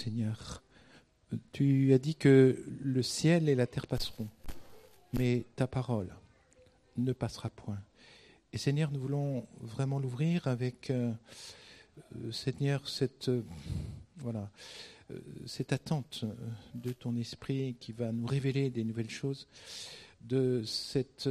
Seigneur. Tu as dit que le ciel et la terre passeront, mais ta parole ne passera point. Et Seigneur, nous voulons vraiment l'ouvrir avec, Seigneur, cette attente de ton esprit qui va nous révéler des nouvelles choses, de cette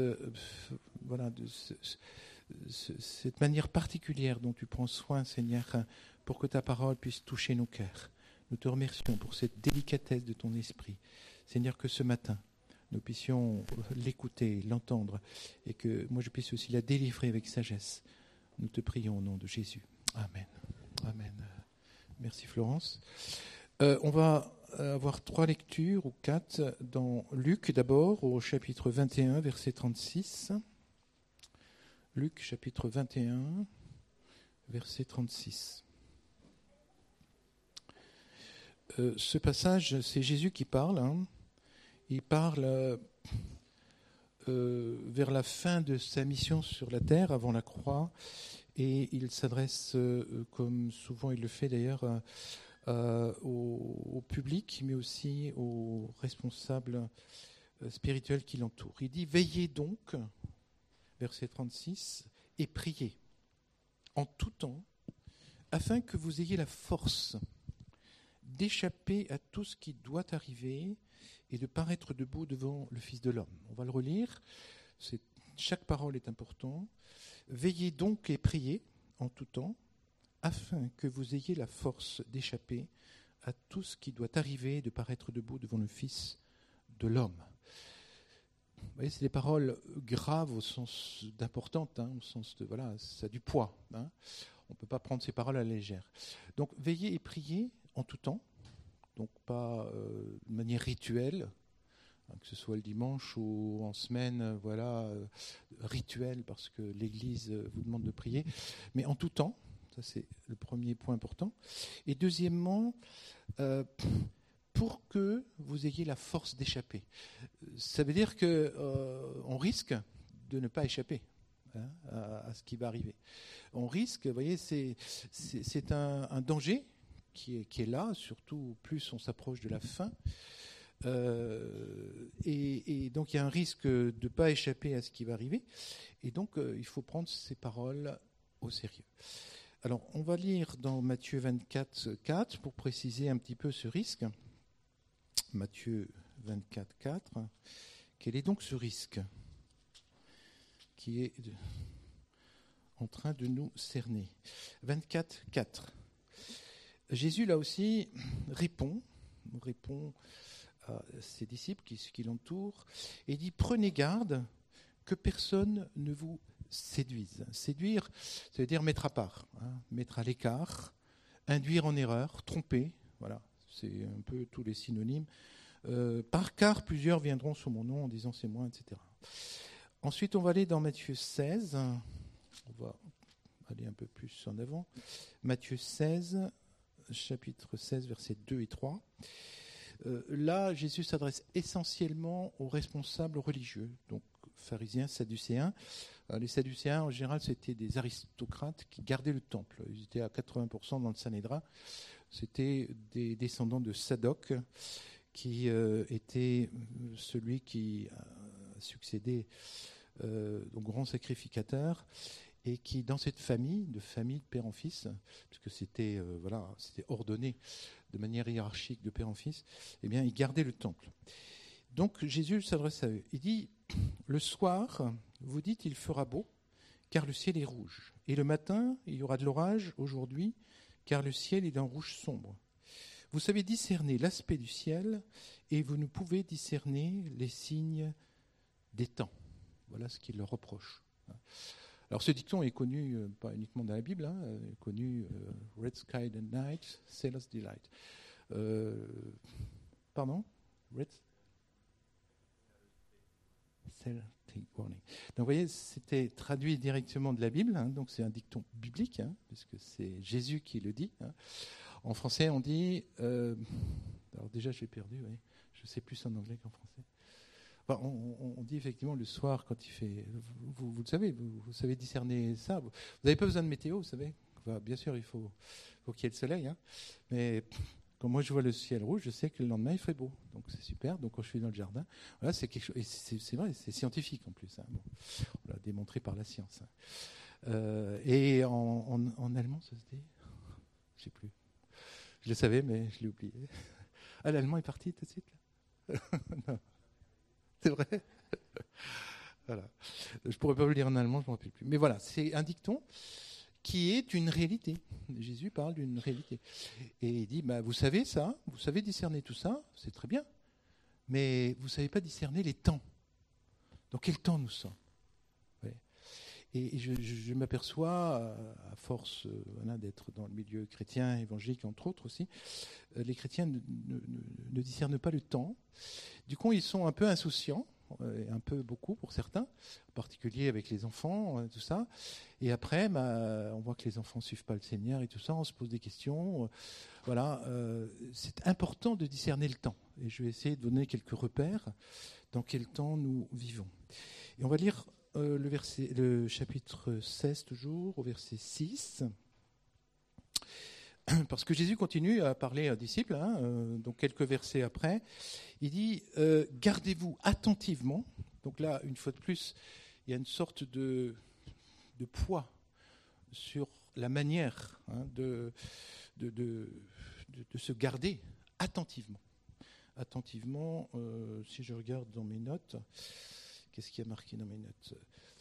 manière particulière dont tu prends soin, Seigneur, pour que ta parole puisse toucher nos cœurs. Nous te remercions pour cette délicatesse de ton esprit. Seigneur, que ce matin, nous puissions l'écouter, l'entendre, et que moi je puisse aussi la délivrer avec sagesse. Nous te prions au nom de Jésus. Amen. Amen. Merci Florence. On va avoir 3 lectures, ou 4, dans Luc d'abord, au chapitre 21, verset 36. Luc, chapitre 21, verset 36. Ce passage, c'est Jésus qui parle. Il parle vers la fin de sa mission sur la terre, avant la croix, et il s'adresse, comme souvent il le fait d'ailleurs, au public, mais aussi aux responsables spirituels qui l'entourent. Il dit « Veillez donc », verset 36, « et priez en tout temps, afin que vous ayez la force d'échapper à tout ce qui doit arriver et de paraître debout devant le Fils de l'homme. » On va le relire. Chaque parole est importante. « Veillez donc et priez en tout temps, afin que vous ayez la force d'échapper à tout ce qui doit arriver et de paraître debout devant le Fils de l'homme. » Vous voyez, c'est des paroles graves au sens d'importantes, au sens de, ça a du poids. On ne peut pas prendre ces paroles à la légère. Donc, veillez et priez en tout temps, donc pas de manière rituelle, que ce soit le dimanche ou en semaine, rituel, parce que l'Église vous demande de prier, mais en tout temps. Ça, c'est le premier point important. Et deuxièmement, pour que vous ayez la force d'échapper. Ça veut dire qu'on risque de ne pas échapper à ce qui va arriver. On risque, vous voyez, c'est un danger qui est là, surtout plus on s'approche de la fin. Et donc il y a un risque de ne pas échapper à ce qui va arriver. Et donc il faut prendre ces paroles au sérieux. Alors, on va lire dans Matthieu 24, 4 pour préciser un petit peu ce risque. Matthieu 24, 4. Quel est donc ce risque qui est en train de nous cerner? 24, 4. Jésus, là aussi, répond à ses disciples qui l'entourent et dit « Prenez garde que personne ne vous séduise. » Séduire, ça veut dire mettre à part, mettre à l'écart, induire en erreur, tromper, voilà, c'est un peu tous les synonymes. Car plusieurs viendront sous mon nom en disant c'est moi, etc. Ensuite, on va aller dans Matthieu 16, on va aller un peu plus en avant. Matthieu 16, chapitre 16, versets 2 et 3. Là, Jésus s'adresse essentiellement aux responsables religieux, donc pharisiens, sadducéens. Les sadducéens, en général, c'était des aristocrates qui gardaient le temple. Ils étaient à 80% dans le Sanhédrin. C'était des descendants de Sadoc, qui était celui qui a succédé au grand sacrificateur, et qui, dans cette famille de père en fils, puisque c'était ordonné de manière hiérarchique de père en fils, eh bien, ils gardaient le temple. Donc Jésus s'adresse à eux. Il dit « Le soir, vous dites il fera beau, car le ciel est rouge. Et le matin, il y aura de l'orage aujourd'hui, car le ciel est d'un rouge sombre. Vous savez discerner l'aspect du ciel, et vous ne pouvez discerner les signes des temps. » Voilà ce qu'il leur reproche. Alors ce dicton est connu, pas uniquement dans la Bible, est connu « Red sky at night, sailor's delight ». Pardon ? Red Take warning. Donc vous voyez, c'était traduit directement de la Bible, donc c'est un dicton biblique, puisque c'est Jésus qui le dit. En français, on dit... alors déjà, j'ai perdu, oui. Je sais plus en anglais qu'en français. Enfin, on dit effectivement le soir, quand il fait... Vous le savez, vous savez discerner ça. Vous n'avez pas besoin de météo, vous savez. Enfin, bien sûr, il faut qu'il y ait le soleil, mais Quand moi je vois le ciel rouge, je sais que le lendemain il fait beau. Donc c'est super. Donc quand je suis dans le jardin, voilà, c'est quelque chose. Et c'est vrai, c'est scientifique en plus. Hein. Bon, on l'a démontré par la science. Hein. Et en allemand, ça se dit, je sais plus. Je le savais, mais je l'ai oublié. Ah, l'allemand est parti tout de suite là. Non. C'est vrai. Voilà. Je pourrais pas vous le dire en allemand, je ne me rappelle plus. Mais voilà, c'est un dicton qui est une réalité. Jésus parle d'une réalité. Et il dit, vous savez ça, vous savez discerner tout ça, c'est très bien, mais vous ne savez pas discerner les temps. Dans quel temps nous sommes? Ouais. Et je m'aperçois, à force d'être dans le milieu chrétien, évangélique, entre autres aussi, les chrétiens ne discernent pas le temps. Du coup, ils sont un peu insouciants, un peu beaucoup pour certains, en particulier avec les enfants, tout ça. Et après, on voit que les enfants ne suivent pas le Seigneur et tout ça, on se pose des questions. Voilà, c'est important de discerner le temps. Et je vais essayer de donner quelques repères dans quel temps nous vivons. Et on va lire le chapitre 16 toujours, au verset 6. Parce que Jésus continue à parler aux disciples, donc quelques versets après, il dit « Gardez-vous attentivement ». Donc là, une fois de plus, il y a une sorte de poids sur la manière de se garder attentivement. Attentivement, si je regarde dans mes notes, qu'est-ce qu'il y a marqué dans mes notes ?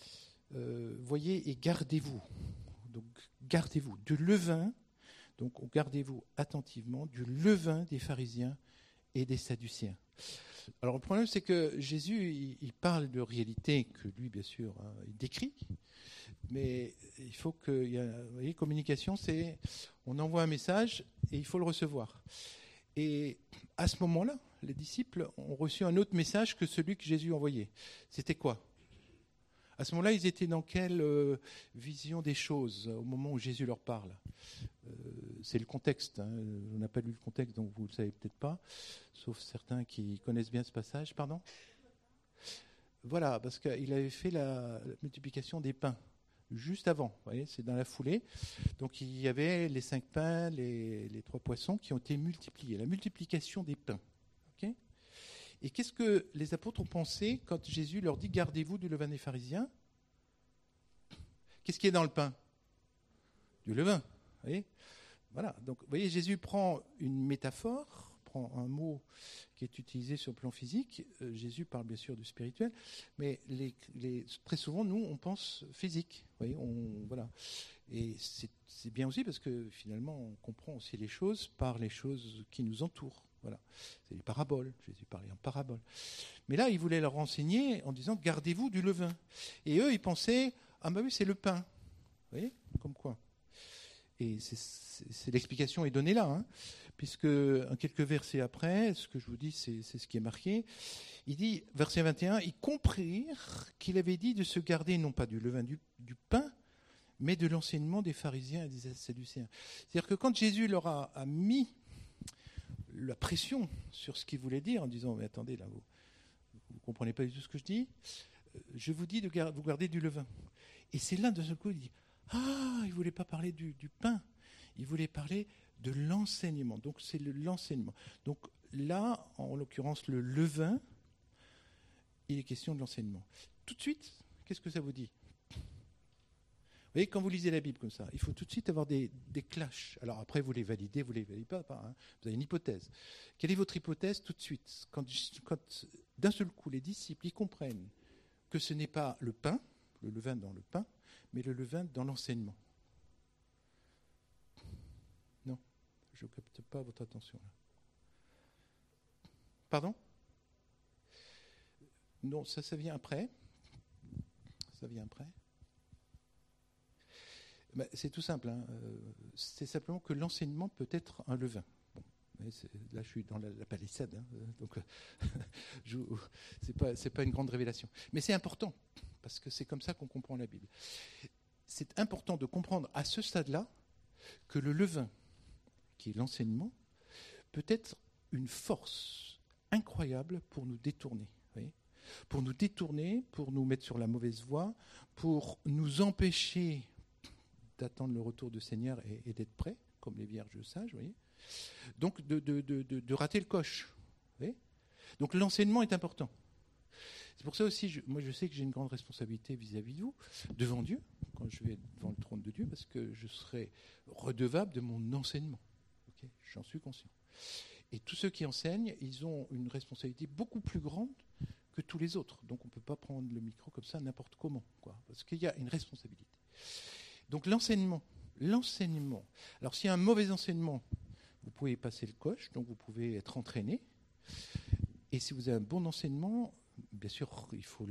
Voyez et gardez-vous. Donc gardez-vous du levain. Donc, gardez-vous attentivement du levain des pharisiens et des sadducéens. Alors, le problème, c'est que Jésus, il parle de réalité que lui, bien sûr, il décrit. Mais il faut que, vous voyez, communication, c'est, on envoie un message et il faut le recevoir. Et à ce moment-là, les disciples ont reçu un autre message que celui que Jésus envoyait. C'était quoi ? À ce moment-là, ils étaient dans quelle vision des choses au moment où Jésus leur parle ? C'est le contexte. Hein. On n'a pas lu le contexte, donc vous ne le savez peut-être pas, sauf certains qui connaissent bien ce passage. Pardon ? Voilà, parce qu'il avait fait la multiplication des pains juste avant. Vous voyez, c'est dans la foulée. Donc il y avait les 5 pains, les 3 poissons qui ont été multipliés. La multiplication des pains. Okay ? Et qu'est-ce que les apôtres ont pensé quand Jésus leur dit « Gardez-vous du levain des pharisiens » ? Qu'est-ce qui est dans le pain ? Du levain. Vous voyez ? Voilà. Donc, vous voyez, Jésus prend une métaphore, prend un mot qui est utilisé sur le plan physique. Jésus parle bien sûr du spirituel, mais très souvent, nous, on pense physique. Vous voyez, voilà. Et c'est bien aussi parce que finalement, on comprend aussi les choses par les choses qui nous entourent. Voilà. C'est les paraboles. Jésus parlait en paraboles. Mais là, il voulait leur enseigner en disant « Gardez-vous du levain ». Et eux, ils pensaient « Ah, oui, c'est le pain ». Vous voyez ? Comme quoi ? Et l'explication est donnée là, hein, puisque quelques versets après, ce que je vous dis, c'est ce qui est marqué. Il dit, verset 21, « Ils comprirent qu'il avait dit de se garder non pas du levain du pain, mais de l'enseignement des pharisiens et des sadducéens. » C'est-à-dire que quand Jésus leur a mis la pression sur ce qu'il voulait dire, en disant « Mais attendez, là, vous ne comprenez pas du tout ce que je dis, je vous dis de vous garder du levain. » Et c'est là, de ce coup, il dit, ah, il ne voulait pas parler du pain, il voulait parler de l'enseignement. Donc c'est l'enseignement. Donc là, en l'occurrence, le levain, il est question de l'enseignement. Tout de suite, qu'est-ce que ça vous dit ? Vous voyez, quand vous lisez la Bible comme ça, il faut tout de suite avoir des clashs. Alors après, vous les validez, vous ne les validez pas. Hein. Vous avez une hypothèse. Quelle est votre hypothèse tout de suite ? Quand d'un seul coup, les disciples ils comprennent que ce n'est pas le pain, le levain dans le pain, mais le levain dans l'enseignement. Non, je ne capte pas votre attention là. Pardon ? Non, ça vient après. Ça vient après. C'est tout simple. Hein. C'est simplement que l'enseignement peut être un levain. Bon, là, je suis dans la palissade, hein, donc c'est pas une grande révélation. Mais c'est important, parce que c'est comme ça qu'on comprend la Bible. C'est important de comprendre à ce stade-là que le levain, qui est l'enseignement, peut être une force incroyable pour nous détourner. Vous voyez ? Pour nous détourner, pour nous mettre sur la mauvaise voie, pour nous empêcher d'attendre le retour du Seigneur et d'être prêts, comme les vierges sages, vous voyez ? Donc de rater le coche. Vous voyez ? Donc l'enseignement est important. C'est pour ça aussi, moi je sais que j'ai une grande responsabilité vis-à-vis de vous, devant Dieu, quand je vais devant le trône de Dieu, parce que je serai redevable de mon enseignement. Okay ? J'en suis conscient. Et tous ceux qui enseignent, ils ont une responsabilité beaucoup plus grande que tous les autres. Donc on ne peut pas prendre le micro comme ça n'importe comment, quoi, parce qu'il y a une responsabilité. Donc l'enseignement. Alors s'il y a un mauvais enseignement, vous pouvez passer le coche, donc vous pouvez être entraîné. Et si vous avez un bon enseignement, bien sûr, il faut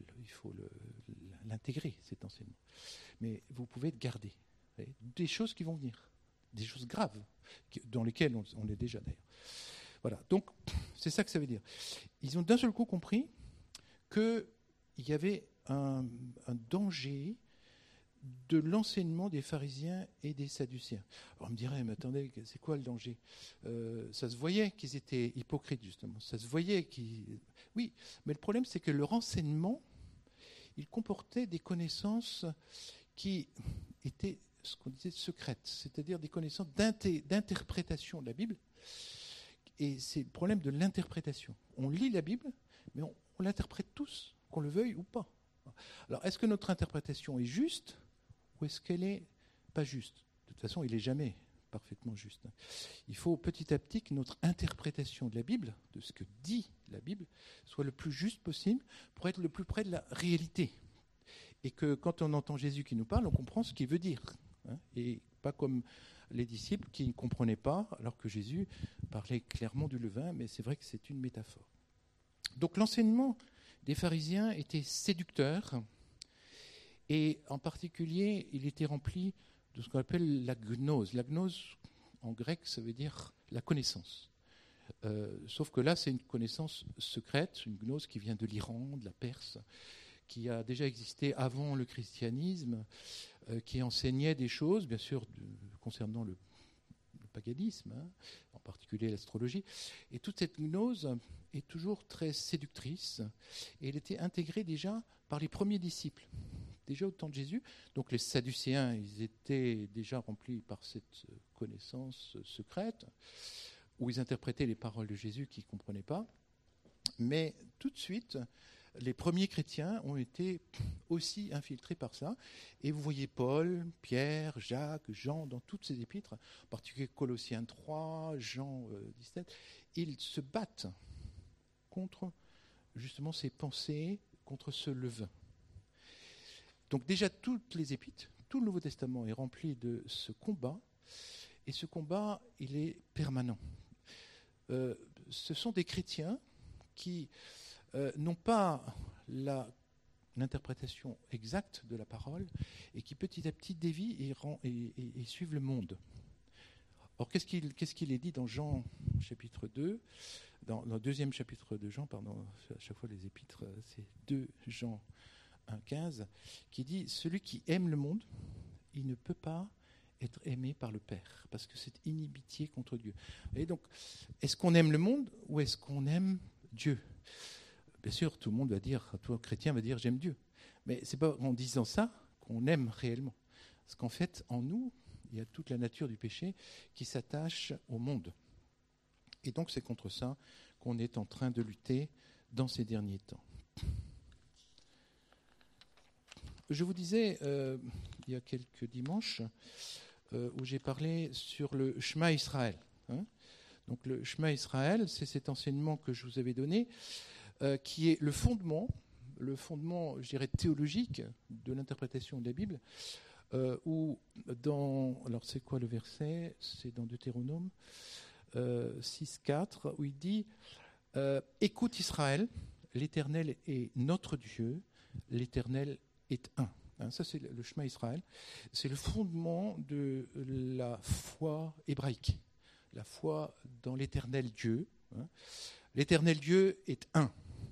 l'intégrer, cet enseignement. Mais vous pouvez le garder. Des choses qui vont venir, des choses graves, dans lesquelles on est déjà d'ailleurs. Voilà, donc c'est ça que ça veut dire. Ils ont d'un seul coup compris qu'il y avait un danger de l'enseignement des pharisiens et des sadducéens. Alors on me dirait, mais attendez, c'est quoi le danger ? Ça se voyait qu'ils étaient hypocrites, justement. Ça se voyait qu'ils... Oui, mais le problème, c'est que leur enseignement, il comportait des connaissances qui étaient, ce qu'on disait, secrètes, c'est-à-dire des connaissances d'interprétation de la Bible. Et c'est le problème de l'interprétation. On lit la Bible, mais on l'interprète tous, qu'on le veuille ou pas. Alors, est-ce que notre interprétation est juste ? Ou est-ce qu'elle n'est pas juste ? De toute façon, il n'est jamais parfaitement juste. Il faut petit à petit que notre interprétation de la Bible, de ce que dit la Bible, soit le plus juste possible pour être le plus près de la réalité. Et que quand on entend Jésus qui nous parle, on comprend ce qu'il veut dire. Et pas comme les disciples qui ne comprenaient pas, alors que Jésus parlait clairement du levain, mais c'est vrai que c'est une métaphore. Donc l'enseignement des pharisiens était séducteur. Et en particulier, il était rempli de ce qu'on appelle la gnose. La gnose, en grec, ça veut dire la connaissance. Sauf que là, c'est une connaissance secrète, une gnose qui vient de l'Iran, de la Perse, qui a déjà existé avant le christianisme, qui enseignait des choses, bien sûr, concernant le paganisme, en particulier l'astrologie. Et toute cette gnose est toujours très séductrice, et elle était intégrée déjà par les premiers disciples. Déjà au temps de Jésus, donc les Sadducéens, ils étaient déjà remplis par cette connaissance secrète, où ils interprétaient les paroles de Jésus qu'ils ne comprenaient pas. Mais tout de suite, les premiers chrétiens ont été aussi infiltrés par ça. Et vous voyez Paul, Pierre, Jacques, Jean, dans toutes ces épîtres, en particulier Colossiens 3, Jean 17, ils se battent contre justement ces pensées, contre ce levain. Donc déjà, toutes les épîtres, tout le Nouveau Testament est rempli de ce combat, et ce combat, il est permanent. Ce sont des chrétiens qui n'ont pas l'interprétation exacte de la parole, et qui petit à petit dévient et suivent le monde. Or, qu'est-ce qu'il est dit dans Jean chapitre 2, dans le deuxième chapitre de Jean, pardon, à chaque fois les épîtres, c'est 2 Jean 1,15, qui dit « Celui qui aime le monde, il ne peut pas être aimé par le Père, parce que c'est inhibitié contre Dieu. » Et donc, est-ce qu'on aime le monde ou est-ce qu'on aime Dieu ? Bien sûr, tout le monde va dire, tout chrétien va dire « J'aime Dieu ». Mais ce n'est pas en disant ça qu'on aime réellement. Parce qu'en fait, en nous, il y a toute la nature du péché qui s'attache au monde. Et donc, c'est contre ça qu'on est en train de lutter dans ces derniers temps. Je vous disais, il y a quelques dimanches, où j'ai parlé sur le Shema Israël. Donc le Shema Israël, c'est cet enseignement que je vous avais donné, qui est le fondement, je dirais, théologique de l'interprétation de la Bible, où alors c'est quoi le verset ? C'est dans Deutéronome 6,4, où il dit « Écoute Israël, l'Éternel est notre Dieu, l'Éternel est un. » Ça, c'est le Shema Israël. C'est le fondement de la foi hébraïque, la foi dans l'éternel Dieu. L'éternel Dieu est un.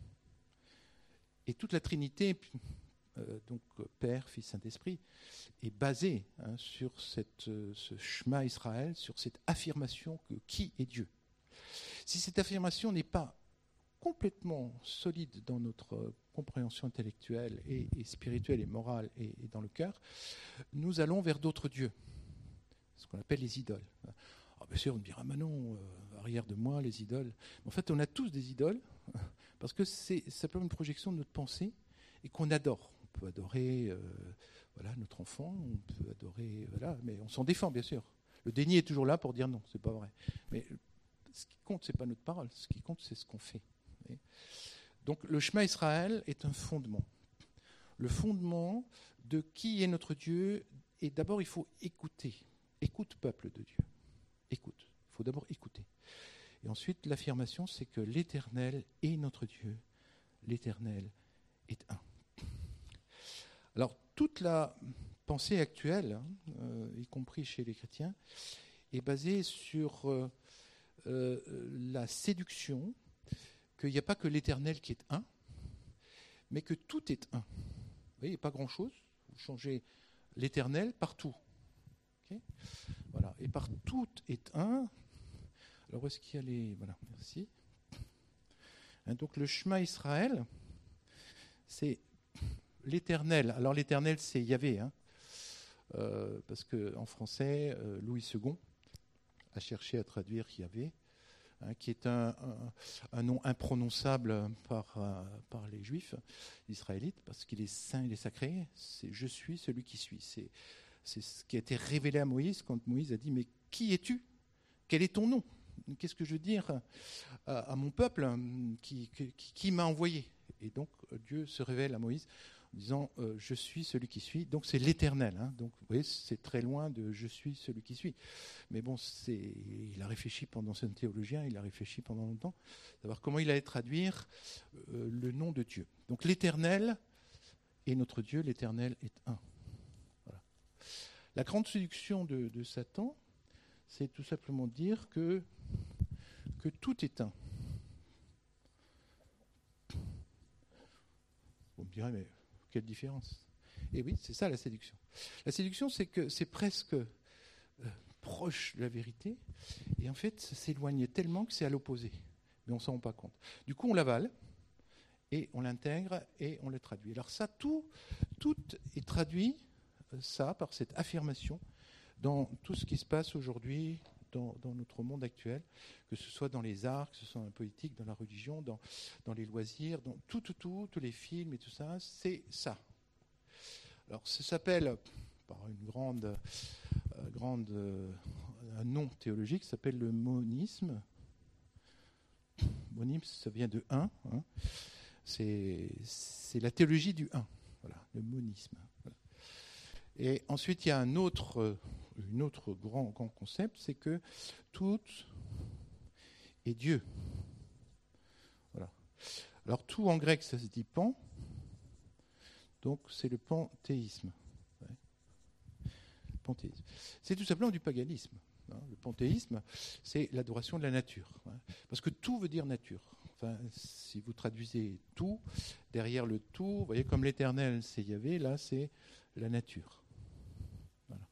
Et toute la Trinité, donc Père, Fils, Saint-Esprit, est basée sur ce Shema Israël, sur cette affirmation que qui est Dieu. Si cette affirmation n'est pas complètement solide dans notre compréhension intellectuelle et spirituelle et morale et dans le cœur, nous allons vers d'autres dieux, ce qu'on appelle les idoles. Alors, bien sûr, on me dira, mais non, arrière de moi, les idoles. En fait, on a tous des idoles, parce que c'est simplement une projection de notre pensée, et qu'on adore. On peut adorer voilà, notre enfant, on peut adorer... Voilà, mais on s'en défend, bien sûr. Le déni est toujours là pour dire non, c'est pas vrai. Mais ce qui compte, c'est pas notre parole. Ce qui compte, c'est ce qu'on fait. Donc, le Shema Israël est un fondement. Le fondement de qui est notre Dieu. Et d'abord, il faut écouter. Écoute, peuple de Dieu. Écoute. Il faut d'abord écouter. Et ensuite, l'affirmation, c'est que l'Éternel est notre Dieu. L'Éternel est un. Alors, toute la pensée actuelle, y compris chez les chrétiens, est basée sur la séduction qu'il n'y a pas que l'Éternel qui est un, mais que tout est un. Vous voyez, il n'y a pas grand-chose. Vous changez l'Éternel par tout. Okay, voilà. Et par tout est un. Alors, où est-ce qu'il y a les... Voilà, merci. Donc, le Shema Israël, c'est l'Éternel. Alors, l'Éternel, c'est Yahvé, parce qu'en français, Louis II a cherché à traduire Yahvé, qui est un nom imprononçable par les Juifs, les Israélites, parce qu'il est saint, il est sacré. C'est « je suis celui qui suis ». C'est ce qui a été révélé à Moïse quand Moïse a dit « mais qui es-tu ? Quel est ton nom ? Qu'est-ce que je veux dire à mon peuple qui m'a envoyé ?» Et donc Dieu se révèle à Moïse en disant « je suis celui qui suis ». Donc c'est l'Éternel. Donc vous voyez, c'est très loin de « je suis celui qui suis ». Mais bon, il a réfléchi pendant, c'est un théologien, il a réfléchi pendant longtemps, savoir comment il allait traduire le nom de Dieu. Donc l'Éternel est notre Dieu, l'Éternel est un. Voilà. La grande séduction de Satan, c'est tout simplement dire que tout est un. Vous me direz, mais quelle différence ? Et oui, c'est ça la séduction. La séduction, c'est que c'est presque proche de la vérité, et en fait, ça s'éloigne tellement que c'est à l'opposé. Mais on ne s'en rend pas compte. Du coup, on l'avale, et on l'intègre, et on le traduit. Alors ça, tout est traduit, ça, par cette affirmation, dans tout ce qui se passe aujourd'hui dans notre monde actuel, que ce soit dans les arts, que ce soit dans la politique, dans la religion, dans les loisirs, dans tous les films et tout ça, c'est ça. Alors ça s'appelle, par un nom théologique, ça s'appelle le monisme. Monisme, ça vient de un. C'est la théologie du un. Voilà, le monisme. Voilà. Et ensuite, il y a un autre grand concept, c'est que tout est Dieu. Voilà. Alors tout en grec, ça se dit pan, donc c'est le panthéisme. Ouais. Panthéisme. C'est tout simplement du paganisme. Le panthéisme, c'est l'adoration de la nature. Parce que tout veut dire nature. Enfin, si vous traduisez tout, derrière le tout, vous voyez comme l'Éternel, c'est Yahvé, là c'est la nature. Voilà.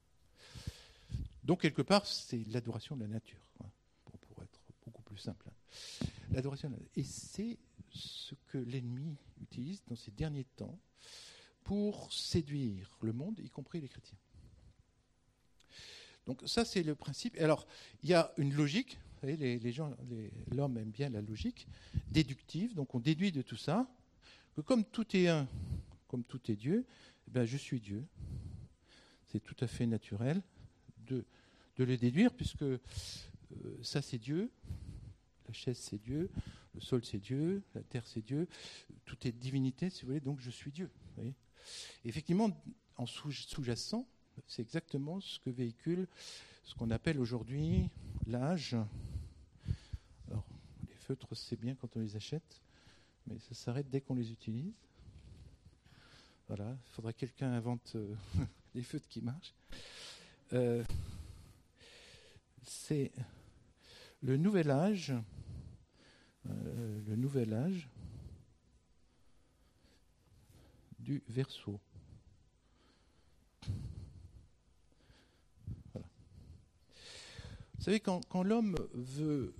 Donc quelque part, c'est l'adoration de la nature, pour être beaucoup plus simple. L'adoration de la nature. Et c'est ce que l'ennemi utilise dans ces derniers temps pour séduire le monde, y compris les chrétiens. Donc ça, c'est le principe. Alors, il y a une logique. Vous savez, l'homme aime bien la logique déductive. Donc, on déduit de tout ça que comme tout est un, comme tout est Dieu, eh bien, je suis Dieu. C'est tout à fait naturel de le déduire, puisque ça, c'est Dieu. La chaise, c'est Dieu. Le sol, c'est Dieu. La terre, c'est Dieu. Tout est divinité, si vous voulez. Donc, je suis Dieu. Vous voyez. Et effectivement, en sous-jacent, c'est exactement ce que véhicule ce qu'on appelle aujourd'hui l'âge. Alors, les feutres, c'est bien quand on les achète, mais ça s'arrête dès qu'on les utilise. Voilà, il faudrait que quelqu'un invente des feutres qui marchent. C'est le nouvel âge. Le nouvel âge du Verseau. Vous savez, quand l'homme veut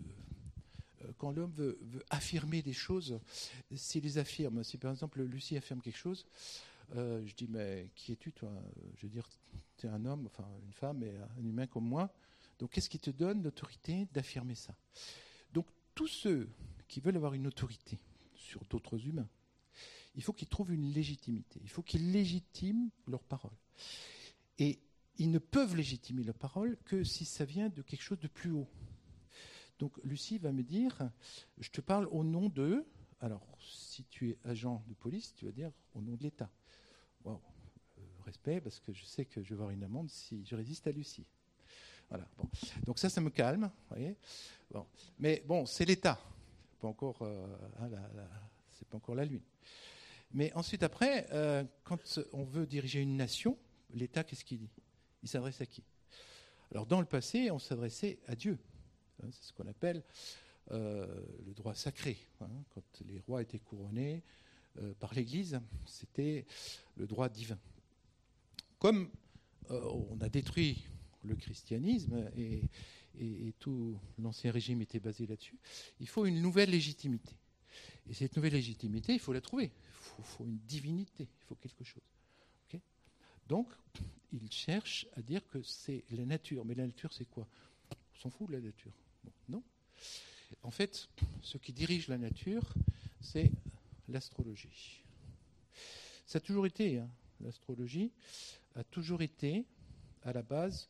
affirmer des choses, s'il les affirme, si par exemple Lucie affirme quelque chose, je dis, mais qui es-tu toi ? Je veux dire, tu es un homme, enfin une femme et un humain comme moi, Donc, qu'est-ce qui te donne l'autorité d'affirmer ça? Donc, tous ceux qui veulent avoir une autorité sur d'autres humains, il faut qu'ils trouvent une légitimité. Il faut qu'ils légitiment leur parole. Et ils ne peuvent légitimer leur parole que si ça vient de quelque chose de plus haut. Donc, Lucie va me dire, je te parle au nom de... Alors, si tu es agent de police, tu vas dire au nom de l'État. Waouh, respect, parce que je sais que je vais avoir une amende si je résiste à Lucie. Voilà. Bon. Donc ça me calme, vous voyez. Bon. Mais bon, c'est l'État. Pas encore, c'est pas encore la Lune. Mais ensuite, après, quand on veut diriger une nation, l'État, qu'est-ce qu'il dit? Il s'adresse à qui? Alors, dans le passé, on s'adressait à Dieu. C'est ce qu'on appelle le droit sacré. Quand les rois étaient couronnés par l'Église, c'était le droit divin. Comme on a détruit le christianisme et tout l'ancien régime était basé là-dessus, il faut une nouvelle légitimité. Et cette nouvelle légitimité, il faut la trouver. Il faut une divinité, il faut quelque chose. Okay? Donc, il cherche à dire que c'est la nature. Mais la nature, c'est quoi? On s'en fout de la nature. Bon, non. En fait, ce qui dirige la nature, c'est l'astrologie. Ça a toujours été, l'astrologie a toujours été à la base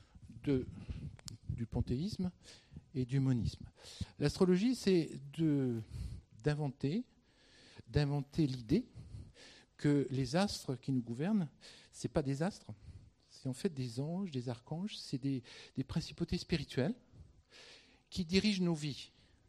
du panthéisme et du monisme. L'astrologie, c'est d'inventer l'idée que les astres qui nous gouvernent, ce n'est pas des astres, c'est en fait des anges, des archanges, c'est des principautés spirituelles qui dirigent nos vies.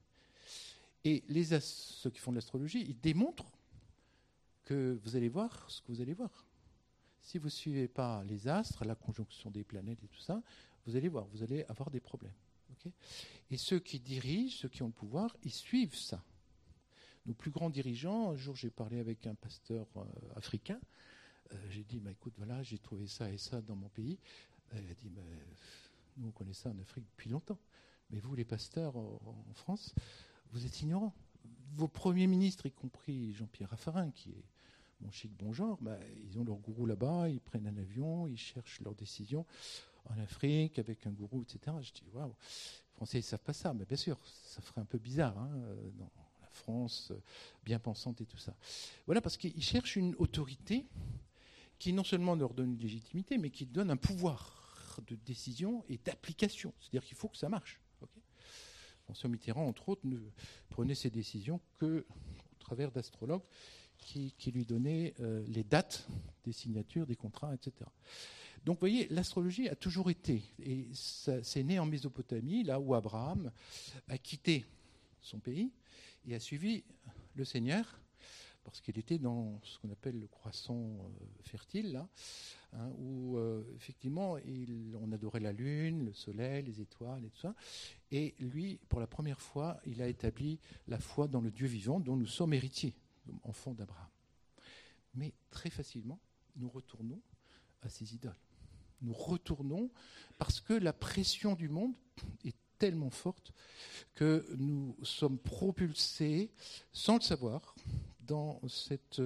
Et ceux qui font de l'astrologie, ils démontrent que vous allez voir ce que vous allez voir. Si vous ne suivez pas les astres, la conjonction des planètes et tout ça, vous allez voir, vous allez avoir des problèmes. Okay? Et ceux qui dirigent, ceux qui ont le pouvoir, ils suivent ça. Nos plus grands dirigeants, un jour j'ai parlé avec un pasteur africain, j'ai dit, écoute, voilà, j'ai trouvé ça et ça dans mon pays. Il a dit, nous on connaît ça en Afrique depuis longtemps, mais vous les pasteurs en France, vous êtes ignorants. Vos premiers ministres, y compris Jean-Pierre Raffarin, qui est bon chic, bon genre, ils ont leur gourou là-bas, ils prennent un avion, ils cherchent leurs décisions en Afrique avec un gourou, etc. Je dis, waouh, les Français, ils ne savent pas ça. Mais bien sûr, ça ferait un peu bizarre dans la France bien pensante et tout ça. Voilà, parce qu'ils cherchent une autorité qui non seulement leur donne une légitimité, mais qui donne un pouvoir de décision et d'application. C'est-à-dire qu'il faut que ça marche. Okay? François Mitterrand, entre autres, ne prenait ses décisions qu'au travers d'astrologues qui lui donnaient les dates des signatures, des contrats, etc. Donc, vous voyez, l'astrologie a toujours été, et c'est né en Mésopotamie, là où Abraham a quitté son pays et a suivi le Seigneur, parce qu'il était dans ce qu'on appelle le croissant fertile, là, où effectivement on adorait la lune, le soleil, les étoiles et tout ça. Et lui, pour la première fois, il a établi la foi dans le Dieu vivant dont nous sommes héritiers, enfants d'Abraham. Mais très facilement, nous retournons à ces idoles. Nous retournons parce que la pression du monde est tellement forte que nous sommes propulsés, sans le savoir, dans cette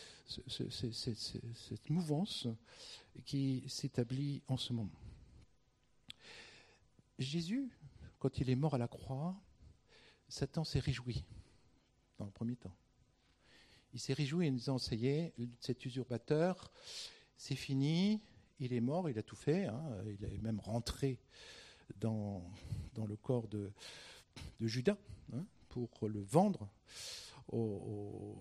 mouvance qui s'établit en ce moment. Jésus, quand il est mort à la croix, Satan s'est réjoui, dans le premier temps. Il s'est réjoui en disant, ça y est, cet usurpateur, c'est fini, il est mort, il a tout fait, il est même rentré dans le corps de Judas pour le vendre au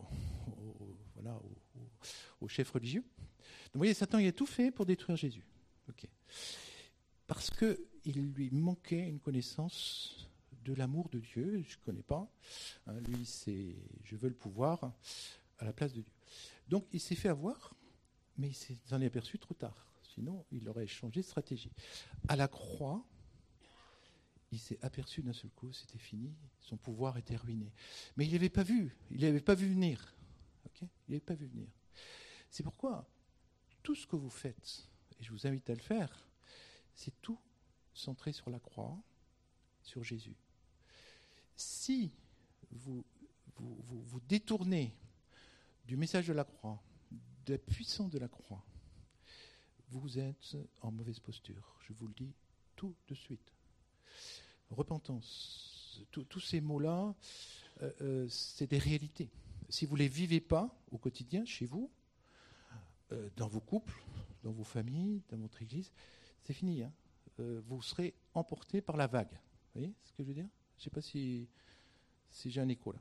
chef religieux. Donc vous voyez, Satan il a tout fait pour détruire Jésus. Okay. Parce qu'il lui manquait une connaissance de l'amour de Dieu. Je ne connais pas. Lui, c'est je veux le pouvoir à la place de Dieu. Donc il s'est fait avoir, mais il s'en est aperçu trop tard. Sinon, il aurait changé de stratégie. À la croix, il s'est aperçu d'un seul coup, c'était fini, son pouvoir était ruiné. Mais il n'avait pas vu venir. Okay, il n'avait pas vu venir. C'est pourquoi tout ce que vous faites, et je vous invite à le faire, c'est tout centré sur la croix, sur Jésus. Si vous détournez du message de la croix, de la puissance de la croix, vous êtes en mauvaise posture. Je vous le dis tout de suite. repentance. Tous ces mots-là, c'est des réalités. Si vous ne les vivez pas au quotidien, chez vous, dans vos couples, dans vos familles, dans votre église, c'est fini. Hein. Vous serez emporté par la vague. Vous voyez ce que je veux dire? Je ne sais pas si j'ai un écho là.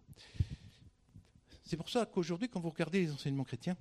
C'est pour ça qu'aujourd'hui, quand vous regardez les enseignements chrétiens,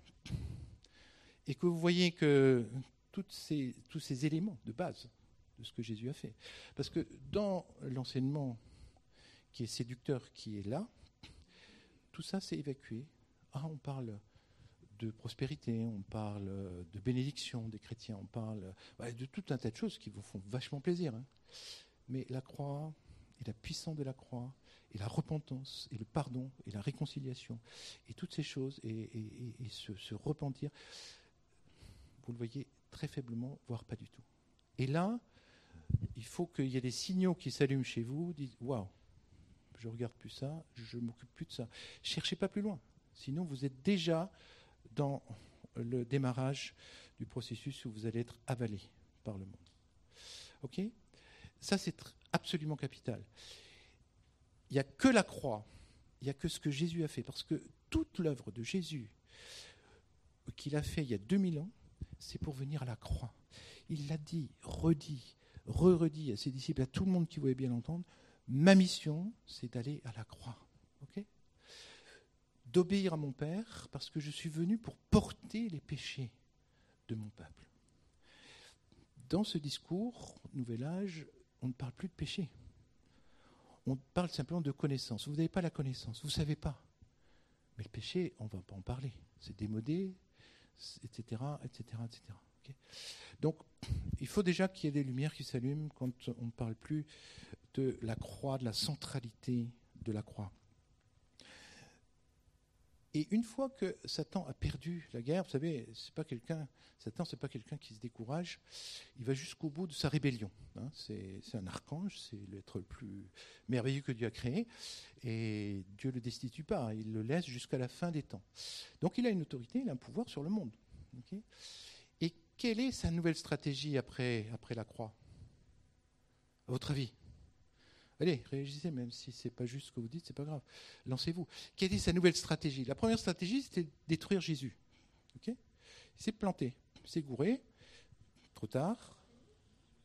et que vous voyez que tous ces éléments de base de ce que Jésus a fait, parce que dans l'enseignement qui est séducteur, qui est là, tout ça c'est évacué. On parle de prospérité, on parle de bénédiction des chrétiens, on parle de tout un tas de choses qui vous font vachement plaisir. Hein. Mais la croix, et la puissance de la croix, et la repentance, et le pardon, et la réconciliation, et toutes ces choses, et se repentir, vous le voyez très faiblement, voire pas du tout. Et là, il faut qu'il y ait des signaux qui s'allument chez vous, dites « Waouh, je ne regarde plus ça, je ne m'occupe plus de ça ». Cherchez pas plus loin, sinon vous êtes déjà dans le démarrage du processus où vous allez être avalé par le monde. Ok ? Ça, c'est absolument capital. Il n'y a que la croix, il n'y a que ce que Jésus a fait, parce que toute l'œuvre de Jésus qu'il a fait il y a 2000 ans, c'est pour venir à la croix. Il l'a dit, redit, redit à ses disciples, à tout le monde qui voulait bien l'entendre, ma mission, c'est d'aller à la croix. Okay ? D'obéir à mon Père, parce que je suis venu pour porter les péchés de mon peuple. Dans ce discours, Nouvel Âge, on ne parle plus de péché. On parle simplement de connaissance. Vous n'avez pas la connaissance, vous ne savez pas. Mais le péché, on ne va pas en parler. C'est démodé, etc., etc., etc. Okay ? Donc, il faut déjà qu'il y ait des lumières qui s'allument quand on ne parle plus de la croix, de la centralité de la croix. Et une fois que Satan a perdu la guerre, vous savez, Satan, c'est pas quelqu'un qui se décourage, il va jusqu'au bout de sa rébellion. Hein, c'est un archange, c'est l'être le plus merveilleux que Dieu a créé, et Dieu ne le destitue pas, il le laisse jusqu'à la fin des temps. Donc il a une autorité, il a un pouvoir sur le monde. Okay ? Et quelle est sa nouvelle stratégie après la croix, à votre avis ? Allez, réagissez, même si ce n'est pas juste ce que vous dites, ce n'est pas grave. Lancez-vous. Quelle est sa nouvelle stratégie ? La première stratégie, c'était de détruire Jésus. Okay ? Il s'est planté, il s'est gouré, trop tard. Pardon ?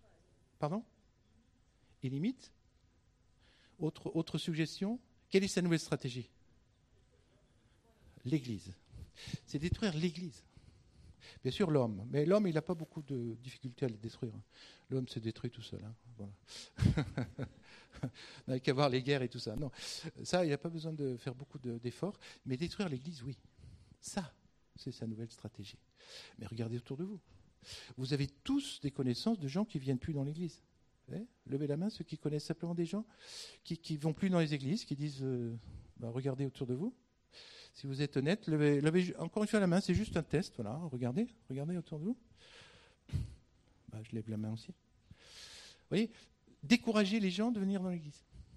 Et limite ? Autre suggestion ? Quelle est sa nouvelle stratégie ? L'Église. C'est détruire l'Église. Bien sûr, l'homme. Mais l'homme, il n'a pas beaucoup de difficultés à le détruire. L'homme se détruit tout seul. Hein. Voilà. On n'a qu'à voir les guerres et tout ça. Non, ça, il n'y a pas besoin de faire beaucoup d'efforts. Mais détruire l'Église, oui. Ça, c'est sa nouvelle stratégie. Mais regardez autour de vous. Vous avez tous des connaissances de gens qui ne viennent plus dans l'Église. Levez la main, ceux qui connaissent simplement des gens qui ne vont plus dans les églises, qui disent regardez autour de vous. Si vous êtes honnête, levez encore une fois la main, c'est juste un test. Voilà, regardez autour de vous. Je lève la main aussi. Vous voyez, décourager les gens de venir dans l'église.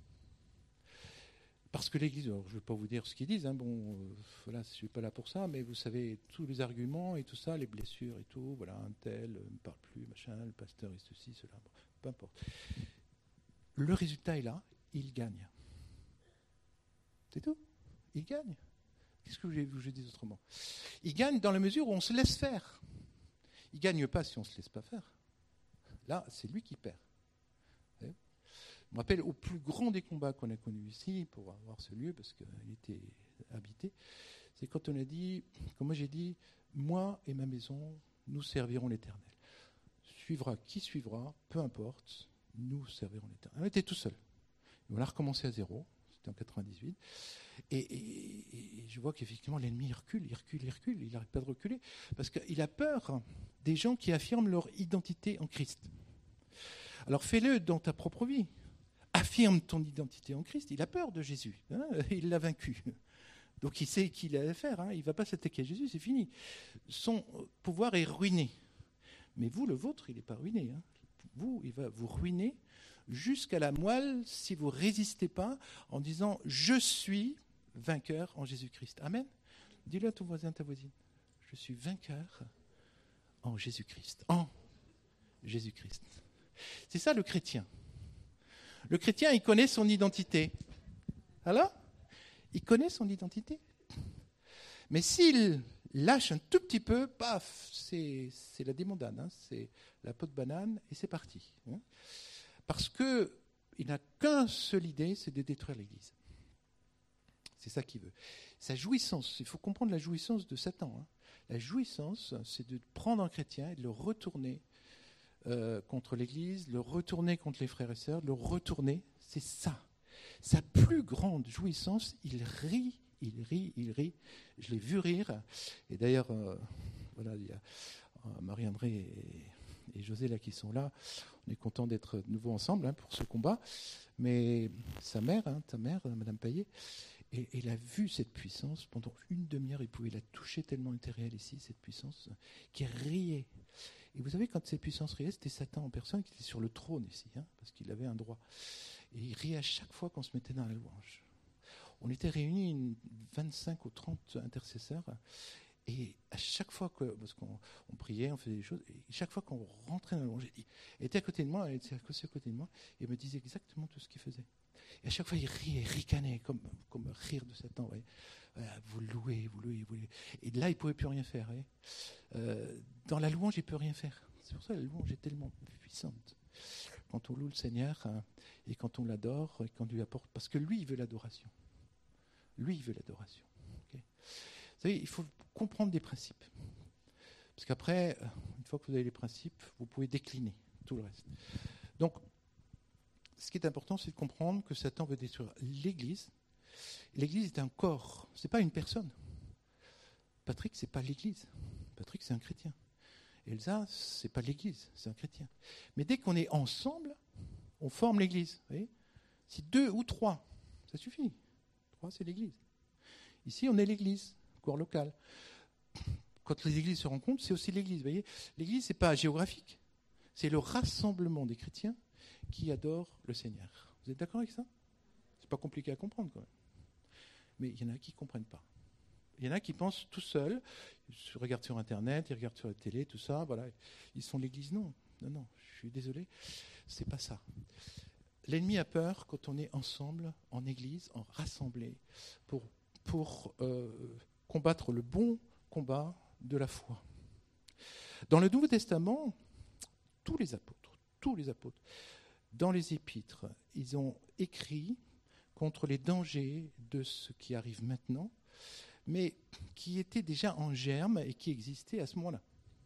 Parce que l'église, alors je ne vais pas vous dire ce qu'ils disent, voilà, je ne suis pas là pour ça, mais vous savez, tous les arguments et tout ça, les blessures et tout, voilà, un tel ne parle plus, machin, le pasteur est ceci, cela, bon, peu importe. Le résultat est là, il gagne. C'est tout, il gagne. Qu'est-ce que je dis autrement ? Il gagne dans la mesure où on se laisse faire. Il ne gagne pas si on ne se laisse pas faire. Là, c'est lui qui perd. Je me rappelle, au plus grand des combats qu'on a connus ici, pour avoir ce lieu, parce qu'il était habité, c'est quand on a dit, comme moi j'ai dit, moi et ma maison, nous servirons l'Éternel. Suivra qui suivra, peu importe, nous servirons l'Éternel. On était tout seuls. On a recommencé à zéro, c'était en 98. Et je vois qu'effectivement, l'ennemi, il recule, il n'arrête pas de reculer, parce qu'il a peur des gens qui affirment leur identité en Christ. Alors fais-le dans ta propre vie. Affirme ton identité en Christ. Il a peur de Jésus. Hein, il l'a vaincu. Donc il sait qu'il allait faire. Hein, il ne va pas s'attaquer à Jésus, c'est fini. Son pouvoir est ruiné. Mais vous, le vôtre, il n'est pas ruiné. Hein. Vous, il va vous ruiner jusqu'à la moelle si vous ne résistez pas en disant « Je suis vainqueur en Jésus-Christ ». Amen. Dis-le à ton voisin, ta voisine. Je suis vainqueur en Jésus-Christ. En Jésus-Christ. C'est ça le chrétien. Le chrétien, il connaît son identité. Alors, il connaît son identité. Mais s'il lâche un tout petit peu, paf, c'est la démondane, hein, c'est la peau de banane et c'est parti. Hein. Parce qu'il n'a qu'une seule idée, c'est de détruire l'Église. C'est ça qu'il veut. Sa jouissance, il faut comprendre la jouissance de Satan. Hein. La jouissance, c'est de prendre un chrétien et de le retourner contre l'Église, le retourner contre les frères et sœurs, le retourner, c'est ça. Sa plus grande jouissance, il rit. Je l'ai vu rire. Et d'ailleurs, voilà, il y a Marie-André et José là qui sont là. On est content d'être de nouveau ensemble hein, pour ce combat. Mais sa mère, hein, ta mère, Madame Paillet, et elle a vu cette puissance pendant une demi-heure. Il pouvait la toucher tellement elle était réelle ici, cette puissance, qui riait. Et vous savez, quand cette puissance riait, c'était Satan en personne qui était sur le trône ici, hein, parce qu'il avait un droit. Et il riait à chaque fois qu'on se mettait dans la louange. On était réunis 25 ou 30 intercesseurs, et à chaque fois parce qu'on priait, on faisait des choses, et chaque fois qu'on rentrait dans la louange, elle était à côté de moi, elle était à côté de moi, et me disait exactement tout ce qu'il faisait. Et à chaque fois, il riait, ricanait, comme rire de Satan. Ouais. Vous louez. Et là, il ne pouvait plus rien faire. Dans la louange, il ne peut rien faire. C'est pour ça que la louange est tellement puissante. Quand on loue le Seigneur, hein, et quand on l'adore, et quand on lui apporte... Parce que lui, il veut l'adoration. Lui, il veut l'adoration. Okay. Vous savez, il faut comprendre des principes. Parce qu'après, une fois que vous avez les principes, vous pouvez décliner tout le reste. Donc, ce qui est important, c'est de comprendre que Satan veut détruire l'Église. L'Église est un corps, ce n'est pas une personne. Patrick, ce n'est pas l'Église. Patrick, c'est un chrétien. Elsa, ce n'est pas l'Église, c'est un chrétien. Mais dès qu'on est ensemble, on forme l'Église. Vous voyez ? Si 2 ou 3, ça suffit. 3, c'est l'Église. Ici, on est l'Église, corps local. Quand les Églises se rencontrent, c'est aussi l'Église. Vous voyez ? L'Église, ce n'est pas géographique. C'est le rassemblement des chrétiens qui adorent le Seigneur. Vous êtes d'accord avec ça ? C'est pas compliqué à comprendre quand même. Mais il y en a qui ne comprennent pas. Il y en a qui pensent tout seuls, ils se regardent sur Internet, ils regardent sur la télé, tout ça, voilà. Ils sont l'Église. Non, je suis désolé, c'est pas ça. L'ennemi a peur quand on est ensemble, en Église, en rassemblés, pour combattre le bon combat de la foi. Dans le Nouveau Testament, tous les apôtres, dans les épîtres, ils ont écrit contre les dangers de ce qui arrive maintenant, mais qui était déjà en germe et qui existait à ce moment-là.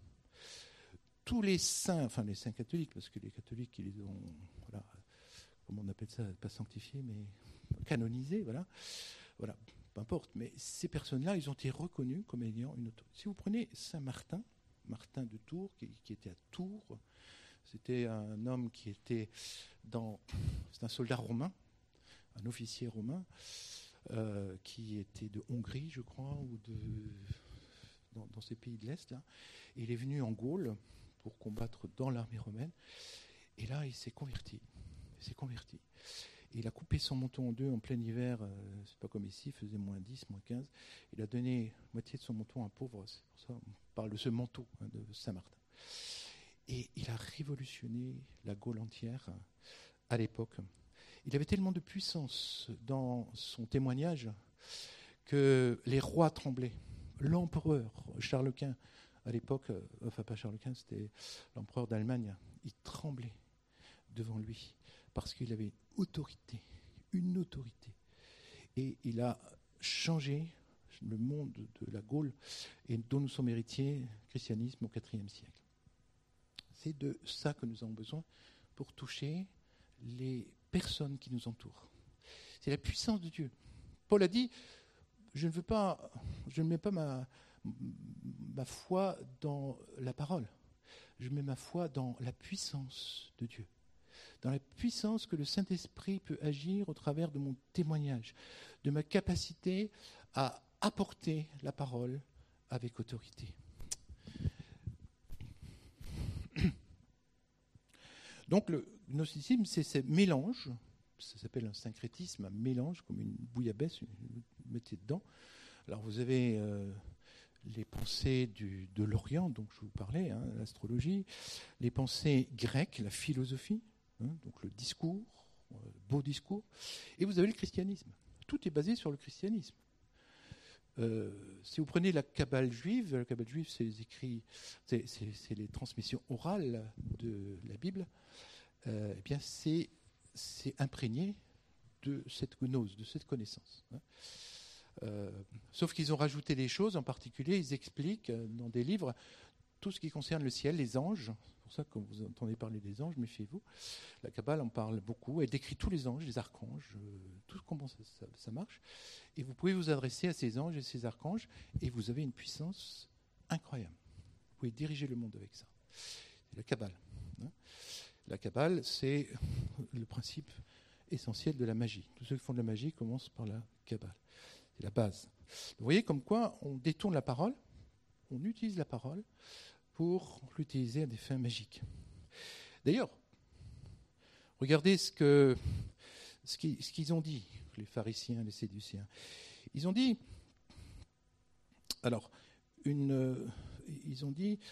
Tous les saints, enfin les saints catholiques, parce que les catholiques, ils les ont, voilà, comment on appelle ça, pas sanctifiés, mais canonisés, voilà, peu importe. Mais ces personnes-là, ils ont été reconnus comme ayant une autorité. Si vous prenez Saint Martin, Martin de Tours, qui était à Tours, c'était un homme qui était c'est un soldat romain, un officier romain, qui était de Hongrie, je crois, ou dans ces pays de l'Est. Là. Et il est venu en Gaule pour combattre dans l'armée romaine. Et là, il s'est converti. Et il a coupé son manteau en deux en plein hiver. C'est pas comme ici, il faisait moins 10, moins 15. Il a donné moitié de son manteau à un pauvre. C'est pour ça qu'on parle de ce manteau de Saint-Martin. Et il a révolutionné la Gaule entière à l'époque. Il avait tellement de puissance dans son témoignage que les rois tremblaient. L'empereur, Charles Quint, à l'époque, enfin pas Charles Quint, c'était l'empereur d'Allemagne, il tremblait devant lui parce qu'il avait une autorité. Et il a changé le monde de la Gaule et dont nous sommes héritiers, le christianisme au IVe siècle. C'est de ça que nous avons besoin pour toucher les personnes qui nous entourent. C'est la puissance de Dieu. Paul a dit, je ne mets pas ma foi dans la parole. Je mets ma foi dans la puissance de Dieu. Dans la puissance que le Saint-Esprit peut agir au travers de mon témoignage, de ma capacité à apporter la parole avec autorité. Donc le gnosticisme, c'est ce mélange, ça s'appelle un syncrétisme, un mélange, comme une bouillabaisse, vous mettez dedans. Alors vous avez les pensées de l'Orient, dont je vous parlais, l'astrologie, les pensées grecques, la philosophie, donc le discours, beau discours. Et vous avez le christianisme. Tout est basé sur le christianisme. Si vous prenez la Kabbale juive, c'est les écrits, c'est les transmissions orales de la Bible, eh bien c'est imprégné de cette gnose, de cette connaissance. Sauf qu'ils ont rajouté des choses, en particulier, ils expliquent dans des livres tout ce qui concerne le ciel, les anges. C'est pour ça que quand vous entendez parler des anges, méfiez-vous. La Kabbale en parle beaucoup, elle décrit tous les anges, les archanges, tout comment ça marche. Et vous pouvez vous adresser à ces anges et ces archanges, et vous avez une puissance incroyable. Vous pouvez diriger le monde avec ça. C'est la Kabbale. La Kabbale, c'est le principe essentiel de la magie. Tous ceux qui font de la magie commencent par la Kabbale. C'est la base. Vous voyez comme quoi on détourne la parole, on utilise la parole pour l'utiliser à des fins magiques. D'ailleurs, regardez ce qu'ils ont dit, les pharisiens, les séduciens. Ils ont dit, alors, ils ont dit,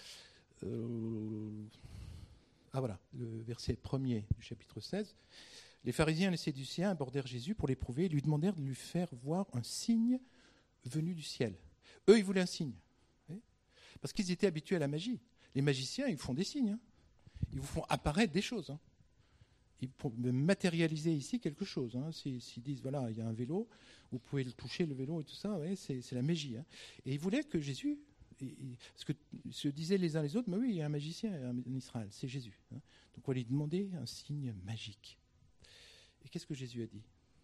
voilà, le verset 1er du chapitre 16, les pharisiens et les séduciens abordèrent Jésus pour l'éprouver et lui demandèrent de lui faire voir un signe venu du ciel. Eux, ils voulaient un signe. Parce qu'ils étaient habitués à la magie. Les magiciens, ils font des signes. Ils vous font apparaître des choses. Ils peuvent matérialiser ici quelque chose. S'ils disent, voilà, il y a un vélo, vous pouvez le toucher, le vélo et tout ça, c'est la magie. Et ils voulaient que Jésus, parce que se disaient les uns les autres, mais oui, il y a un magicien en Israël, c'est Jésus. Donc on va lui demander un signe magique. Et qu'est-ce que Jésus a dit ?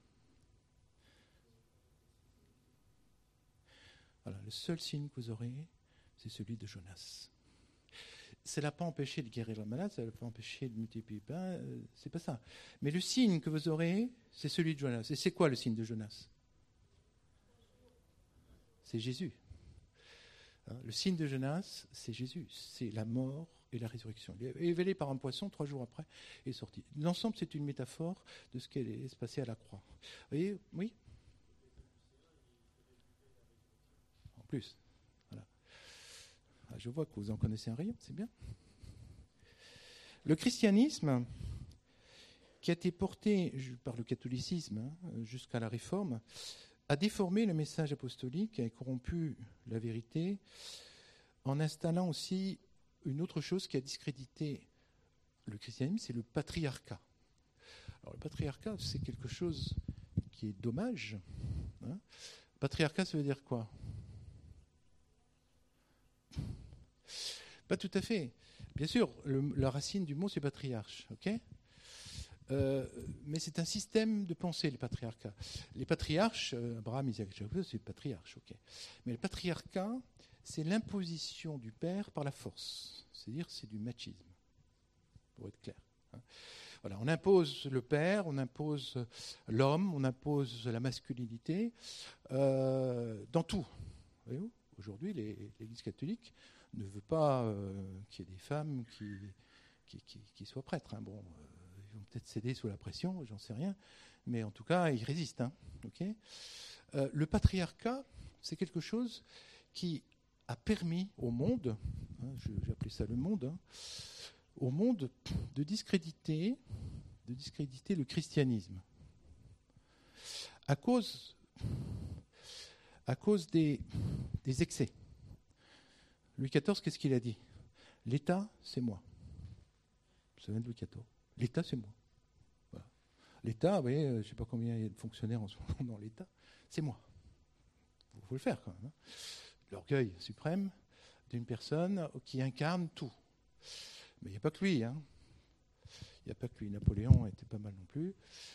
Voilà, le seul signe que vous aurez, c'est celui de Jonas. Ça ne l'a pas empêché de guérir la malade, ça ne l'a pas empêché de multiplier le pain, c'est pas ça. Mais le signe que vous aurez, c'est celui de Jonas. Et c'est quoi le signe de Jonas ? C'est Jésus. Le signe de Jonas, c'est Jésus. C'est la mort et la résurrection. Il est élevé par un poisson, 3 jours après, et est sorti. L'ensemble, c'est une métaphore de ce qui allait se passer à la croix. Vous voyez ? Oui ? En plus. Voilà. Je vois que vous en connaissez un rayon, c'est bien. Le christianisme, qui a été porté par le catholicisme jusqu'à la Réforme, a déformé le message apostolique, a corrompu la vérité, en installant aussi une autre chose qui a discrédité le christianisme, c'est le patriarcat. Alors le patriarcat, c'est quelque chose qui est dommage. Patriarcat, ça veut dire quoi ? Pas tout à fait. Bien sûr, la racine du mot, c'est patriarche, ok ? Mais c'est un système de pensée, le patriarcat. Les patriarches, Abraham, Isaac, Jacob, c'est le patriarche, ok. Mais le patriarcat, c'est l'imposition du père par la force. C'est-à-dire, c'est du machisme, pour être clair. Voilà, on impose le père, on impose l'homme, on impose la masculinité dans tout. Voyez-vous ? Aujourd'hui, l'Église catholique ne veut pas qu'il y ait des femmes qui soient prêtres. Bon, ils vont peut-être céder sous la pression, j'en sais rien, mais en tout cas, ils résistent. Okay ? Le patriarcat, c'est quelque chose qui a permis au monde, j'ai appelé ça le monde, au monde de discréditer le christianisme à cause des excès. Louis XIV, qu'est-ce qu'il a dit ? L'État, c'est moi. Ça vient de Louis XIV. L'État, c'est moi. Voilà. L'État, vous voyez, je ne sais pas combien il y a de fonctionnaires en ce moment dans l'État, c'est moi. Il faut le faire quand même. L'orgueil suprême d'une personne qui incarne tout. Mais il n'y a pas que lui. Il n'y a pas que lui. Napoléon était pas mal non plus.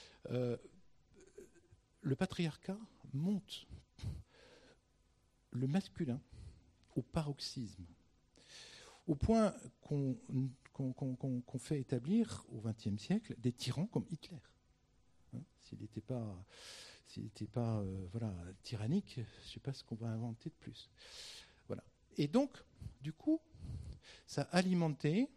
Le patriarcat monte le masculin au paroxysme, au point qu'on fait établir au XXe siècle des tyrans comme Hitler. S'il n'était pas tyrannique, je ne sais pas ce qu'on va inventer de plus. Voilà. Et donc, du coup, ça a alimenté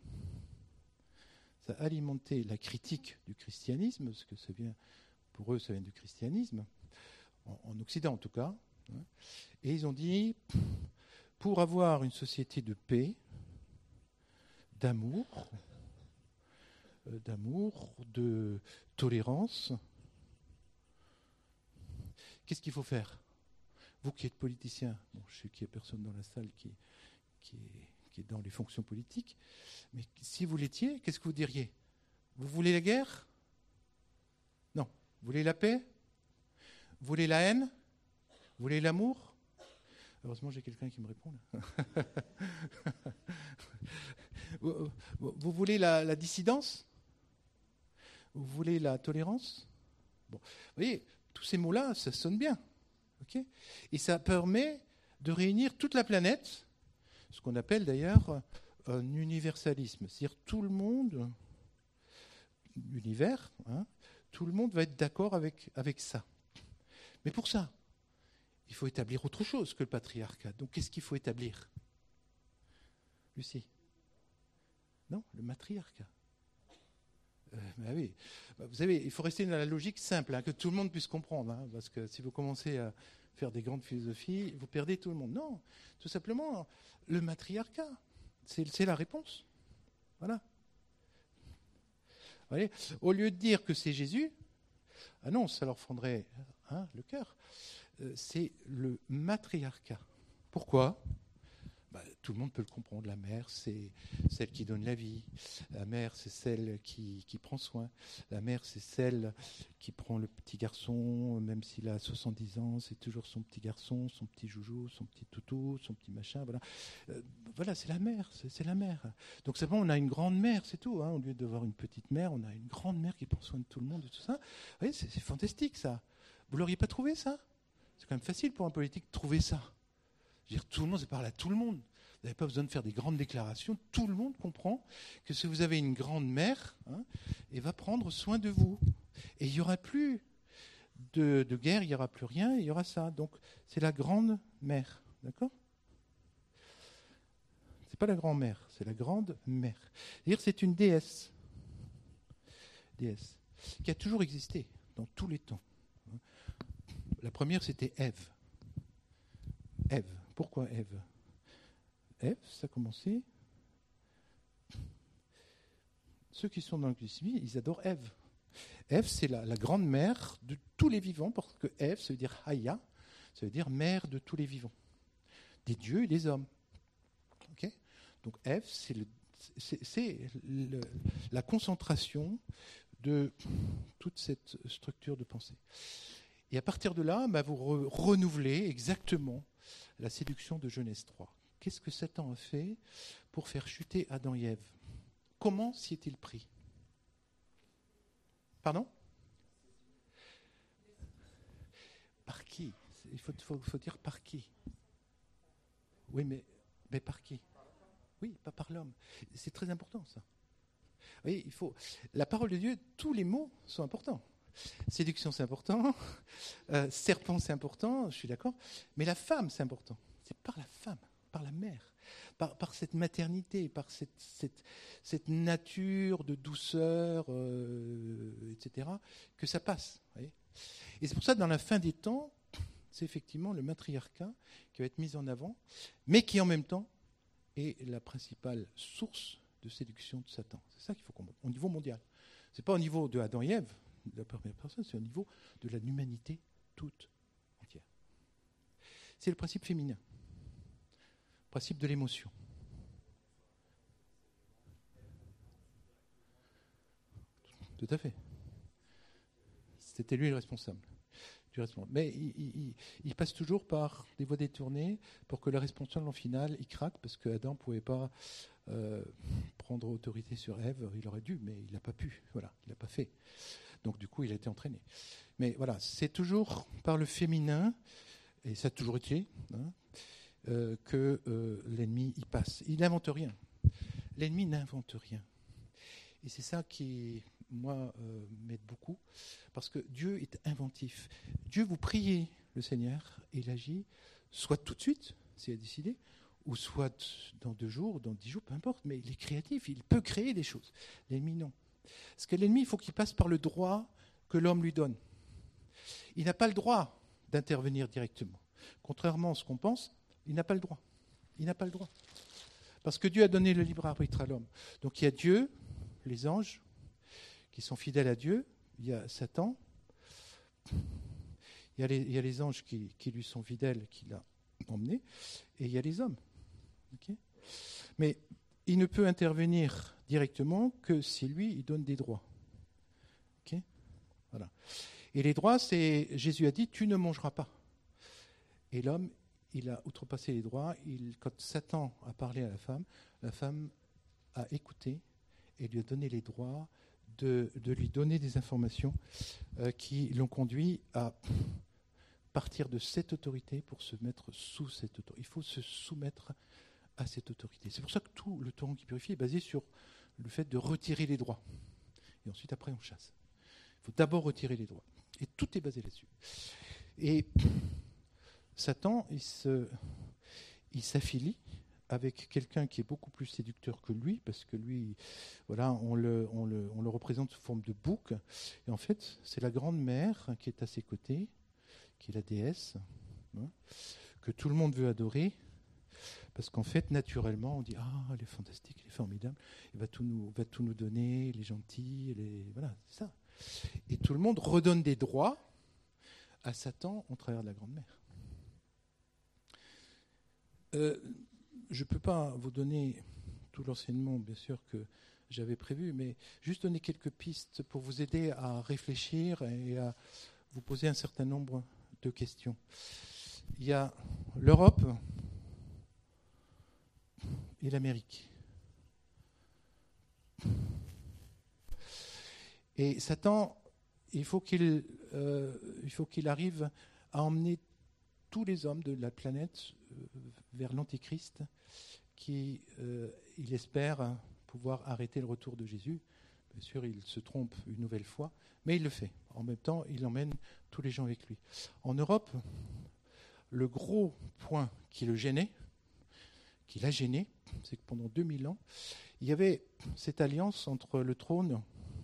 la critique du christianisme, parce que pour eux, ça vient du christianisme, en Occident en tout cas. Et ils ont dit, pour avoir une société de paix, d'amour, d'amour, de tolérance. Qu'est-ce qu'il faut faire? Vous qui êtes politicien, bon, je sais qu'il n'y a personne dans la salle qui est dans les fonctions politiques, mais si vous l'étiez, qu'est-ce que vous diriez? Vous voulez la guerre? Non. Vous voulez la paix? Vous voulez la haine? Vous voulez l'amour? Heureusement, j'ai quelqu'un qui me répond là. Vous voulez la dissidence? Vous voulez la tolérance? Bon. Vous voyez, tous ces mots-là, ça sonne bien. Okay? Et ça permet de réunir toute la planète, ce qu'on appelle d'ailleurs un universalisme. C'est-à-dire tout le monde, l'univers, tout le monde va être d'accord avec ça. Mais pour ça, il faut établir autre chose que le patriarcat. Donc qu'est-ce qu'il faut établir? Lucie? Non, le matriarcat. Ben oui. Vous savez, il faut rester dans la logique simple, que tout le monde puisse comprendre. Parce que si vous commencez à faire des grandes philosophies, vous perdez tout le monde. Non, tout simplement, le matriarcat, c'est la réponse. Voilà. Vous voyez, au lieu de dire que c'est Jésus, ah non, ça leur fendrait le cœur. C'est le matriarcat. Pourquoi? Tout le monde peut le comprendre. La mère, c'est celle qui donne la vie. La mère, c'est celle qui prend soin. La mère, c'est celle qui prend le petit garçon, même s'il a 70 ans, c'est toujours son petit garçon, son petit joujou, son petit toutou, son petit machin. Voilà, voilà, c'est la mère, c'est la mère. Donc c'est bon, on a une grande mère, c'est tout. Au lieu d'avoir une petite mère, on a une grande mère qui prend soin de tout le monde et tout ça. Vous voyez, c'est fantastique ça. Vous l'auriez pas trouvé ça? C'est quand même facile pour un politique de trouver ça. Je veux dire, tout le monde, c'est parle à tout le monde. Vous n'avez pas besoin de faire des grandes déclarations. Tout le monde comprend que si vous avez une grande mère, elle va prendre soin de vous. Et il n'y aura plus de guerre, il n'y aura plus rien, il y aura ça. Donc, c'est la grande mère. D'accord? Ce n'est pas la grand-mère, c'est la grande mère. C'est-à-dire c'est une déesse. Déesse. Qui a toujours existé dans tous les temps. La première, c'était Ève. Ève. Pourquoi Ève? Ève, ça a commencé. Ceux qui sont dans le christianisme, ils adorent Ève. Ève, c'est la grande mère de tous les vivants, parce que Ève, ça veut dire Haya, ça veut dire mère de tous les vivants, des dieux et des hommes. Okay? Donc Ève, c'est la concentration de toute cette structure de pensée. Et à partir de là, vous renouvelez exactement la séduction de Genèse 3. Qu'est-ce que Satan a fait pour faire chuter Adam et Ève? Comment s'y est-il pris? Pardon? Par qui? Il faut dire par qui. Oui, mais par qui? Oui, pas par l'homme. C'est très important, ça. Vous voyez, la parole de Dieu, tous les mots sont importants. Séduction, c'est important. Serpent, c'est important, je suis d'accord. Mais la femme, c'est important. C'est par la femme, par la mère, par cette maternité, par cette nature de douceur, etc., que ça passe. Vous voyez. Et c'est pour ça que dans la fin des temps, c'est effectivement le matriarcat qui va être mis en avant, mais qui en même temps est la principale source de séduction de Satan. C'est ça qu'il faut comprendre, au niveau mondial. Ce n'est pas au niveau de Adam et Ève, de la première personne, c'est au niveau de l'humanité toute entière. C'est le principe féminin, le principe de l'émotion. Tout à fait. C'était lui le responsable. Mais il passe toujours par des voies détournées pour que le responsable, en finale, il craque, parce qu'Adam ne pouvait pas prendre autorité sur Ève. Il aurait dû, mais il n'a pas pu. Voilà, il n'a pas fait. Donc, du coup, il a été entraîné. Mais voilà, c'est toujours par le féminin, et ça a toujours été, que l'ennemi y passe. Il n'invente rien. L'ennemi n'invente rien. Et c'est ça qui, moi, m'aide beaucoup, parce que Dieu est inventif. Dieu, vous priez le Seigneur, et il agit, soit tout de suite, s'il a décidé, ou soit dans 2 jours, dans 10 jours, peu importe, mais il est créatif, il peut créer des choses. L'ennemi, non. Parce que l'ennemi, il faut qu'il passe par le droit que l'homme lui donne. Il n'a pas le droit d'intervenir directement. Contrairement à ce qu'on pense, il n'a pas le droit. Il n'a pas le droit. Parce que Dieu a donné le libre arbitre à l'homme. Donc il y a Dieu, les anges, qui sont fidèles à Dieu. Il y a Satan. Il y a les anges qui lui sont fidèles, qui l'a emmené. Et il y a les hommes. Okay, mais il ne peut intervenir directement que si lui, il donne des droits. Okay, voilà. Et les droits, Jésus a dit, tu ne mangeras pas. Et l'homme, il a outrepassé les droits. Quand Satan a parlé à la femme a écouté et lui a donné les droits de lui donner des informations qui l'ont conduit à partir de cette autorité pour se mettre sous cette autorité. Il faut se soumettre à cette autorité. C'est pour ça que tout le Torah qui purifie est basé sur le fait de retirer les droits. Et ensuite, après, on chasse. Il faut d'abord retirer les droits. Et tout est basé là-dessus. Et Satan, il s'affilie avec quelqu'un qui est beaucoup plus séducteur que lui, parce que lui, voilà, on le représente sous forme de bouc. Et en fait, c'est la grande mère qui est à ses côtés, qui est la déesse, que tout le monde veut adorer, parce qu'en fait, naturellement, on dit « Ah, elle est fantastique, elle est formidable, elle va tout nous donner, elle est gentille, voilà, c'est ça. » Et tout le monde redonne des droits à Satan au travers de la grande mère. Je ne peux pas vous donner tout l'enseignement, bien sûr, que j'avais prévu, mais juste donner quelques pistes pour vous aider à réfléchir et à vous poser un certain nombre de questions. Il y a l'Europe et l'Amérique. Et Satan, il faut qu'il arrive à emmener tous les hommes de la planète vers l'Antéchrist, qui, il espère pouvoir arrêter le retour de Jésus. Bien sûr, il se trompe une nouvelle fois, mais il le fait. En même temps, il emmène tous les gens avec lui. En Europe, le gros point qui le gênait, qui l'a gêné, c'est que pendant 2000 ans, il y avait cette alliance entre le trône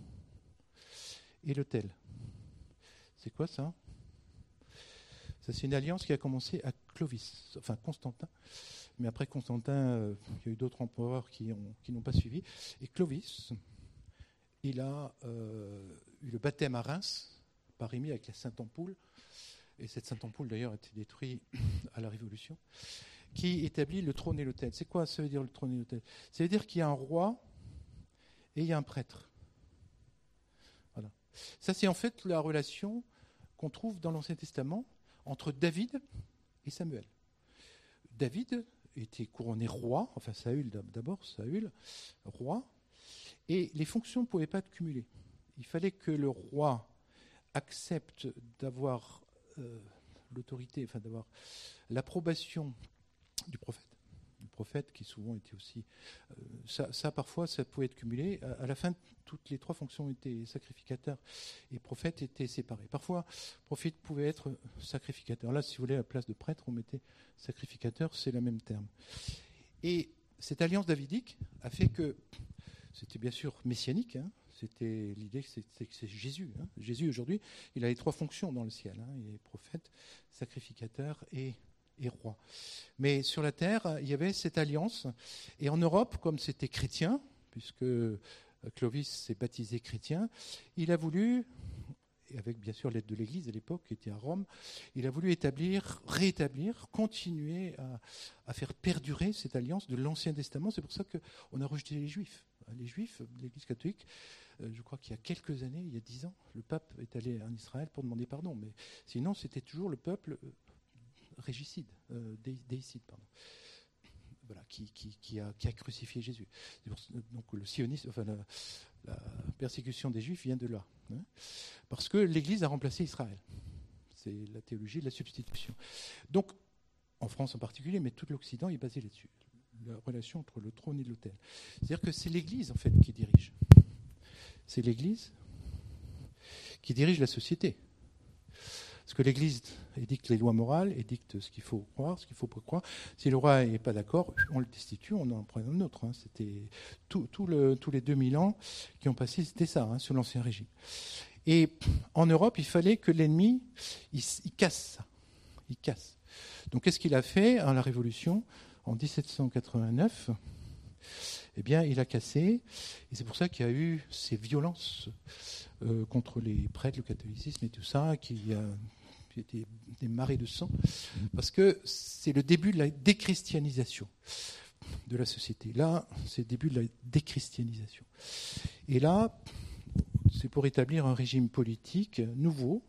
et l'autel. C'est quoi ça ? Ça, c'est une alliance qui a commencé à Clovis, enfin Constantin. Mais après Constantin, il y a eu d'autres empereurs qui n'ont pas suivi. Et Clovis, il a eu le baptême à Reims, par Rémy avec la Sainte-Ampoule. Et cette Sainte-Ampoule, d'ailleurs, a été détruite à la Révolution, qui établit le trône et l'autel. C'est quoi ça veut dire le trône et l'autel ? Ça veut dire qu'il y a un roi et il y a un prêtre. Voilà. Ça, c'est en fait la relation qu'on trouve dans l'Ancien Testament entre David et Samuel. David était couronné roi, enfin Saül d'abord, roi, et les fonctions ne pouvaient pas être cumulées. Il fallait que le roi accepte d'avoir l'autorité, enfin d'avoir l'approbation du prophète qui souvent était aussi... ça parfois, ça pouvait être cumulé. À la fin, toutes les trois fonctions étaient sacrificateur et prophète étaient séparés. Parfois, prophète pouvait être sacrificateur. Là, si vous voulez, à la place de prêtre, on mettait sacrificateur, c'est le même terme. Et cette alliance davidique a fait que, c'était bien sûr messianique, c'était l'idée que c'est Jésus. Jésus, aujourd'hui, il a les trois fonctions dans le ciel. Il est prophète, sacrificateur et roi. Mais sur la terre, il y avait cette alliance. Et en Europe, comme c'était chrétien, puisque Clovis s'est baptisé chrétien, il a voulu, et avec bien sûr l'aide de l'Église à l'époque, qui était à Rome, il a voulu rétablir, continuer à faire perdurer cette alliance de l'Ancien Testament. C'est pour ça qu'on a rejeté les Juifs. Les Juifs, l'Église catholique, je crois qu'il y a quelques années, il y a 10 ans, le pape est allé en Israël pour demander pardon. Mais sinon, c'était toujours le peuple régicide, déicide, pardon. Voilà, qui a crucifié Jésus. Donc le sionisme, enfin la persécution des Juifs vient de là, parce que l'Église a remplacé Israël. C'est la théologie de la substitution. Donc, en France en particulier, mais tout l'Occident est basé là-dessus. La relation entre le trône et l'autel. C'est-à-dire que c'est l'Église en fait qui dirige. C'est l'Église qui dirige la société. Parce que l'Église édicte les lois morales, édicte ce qu'il faut croire, ce qu'il ne faut pas croire. Si le roi n'est pas d'accord, on le destitue, on en prend un autre. C'était tous les 2000 ans qui ont passé, c'était ça, sous l'Ancien Régime. Et en Europe, il fallait que l'ennemi, il casse ça. Il casse. Donc qu'est-ce qu'il a fait à la Révolution en 1789 ? eh bien, il a cassé. Et c'est pour ça qu'il y a eu ces violences contre les prêtres, le catholicisme et tout ça, qui a des marées de sang, parce que c'est le début de la déchristianisation de la société. Là, c'est le début de la déchristianisation. Et là, c'est pour établir un régime politique nouveau,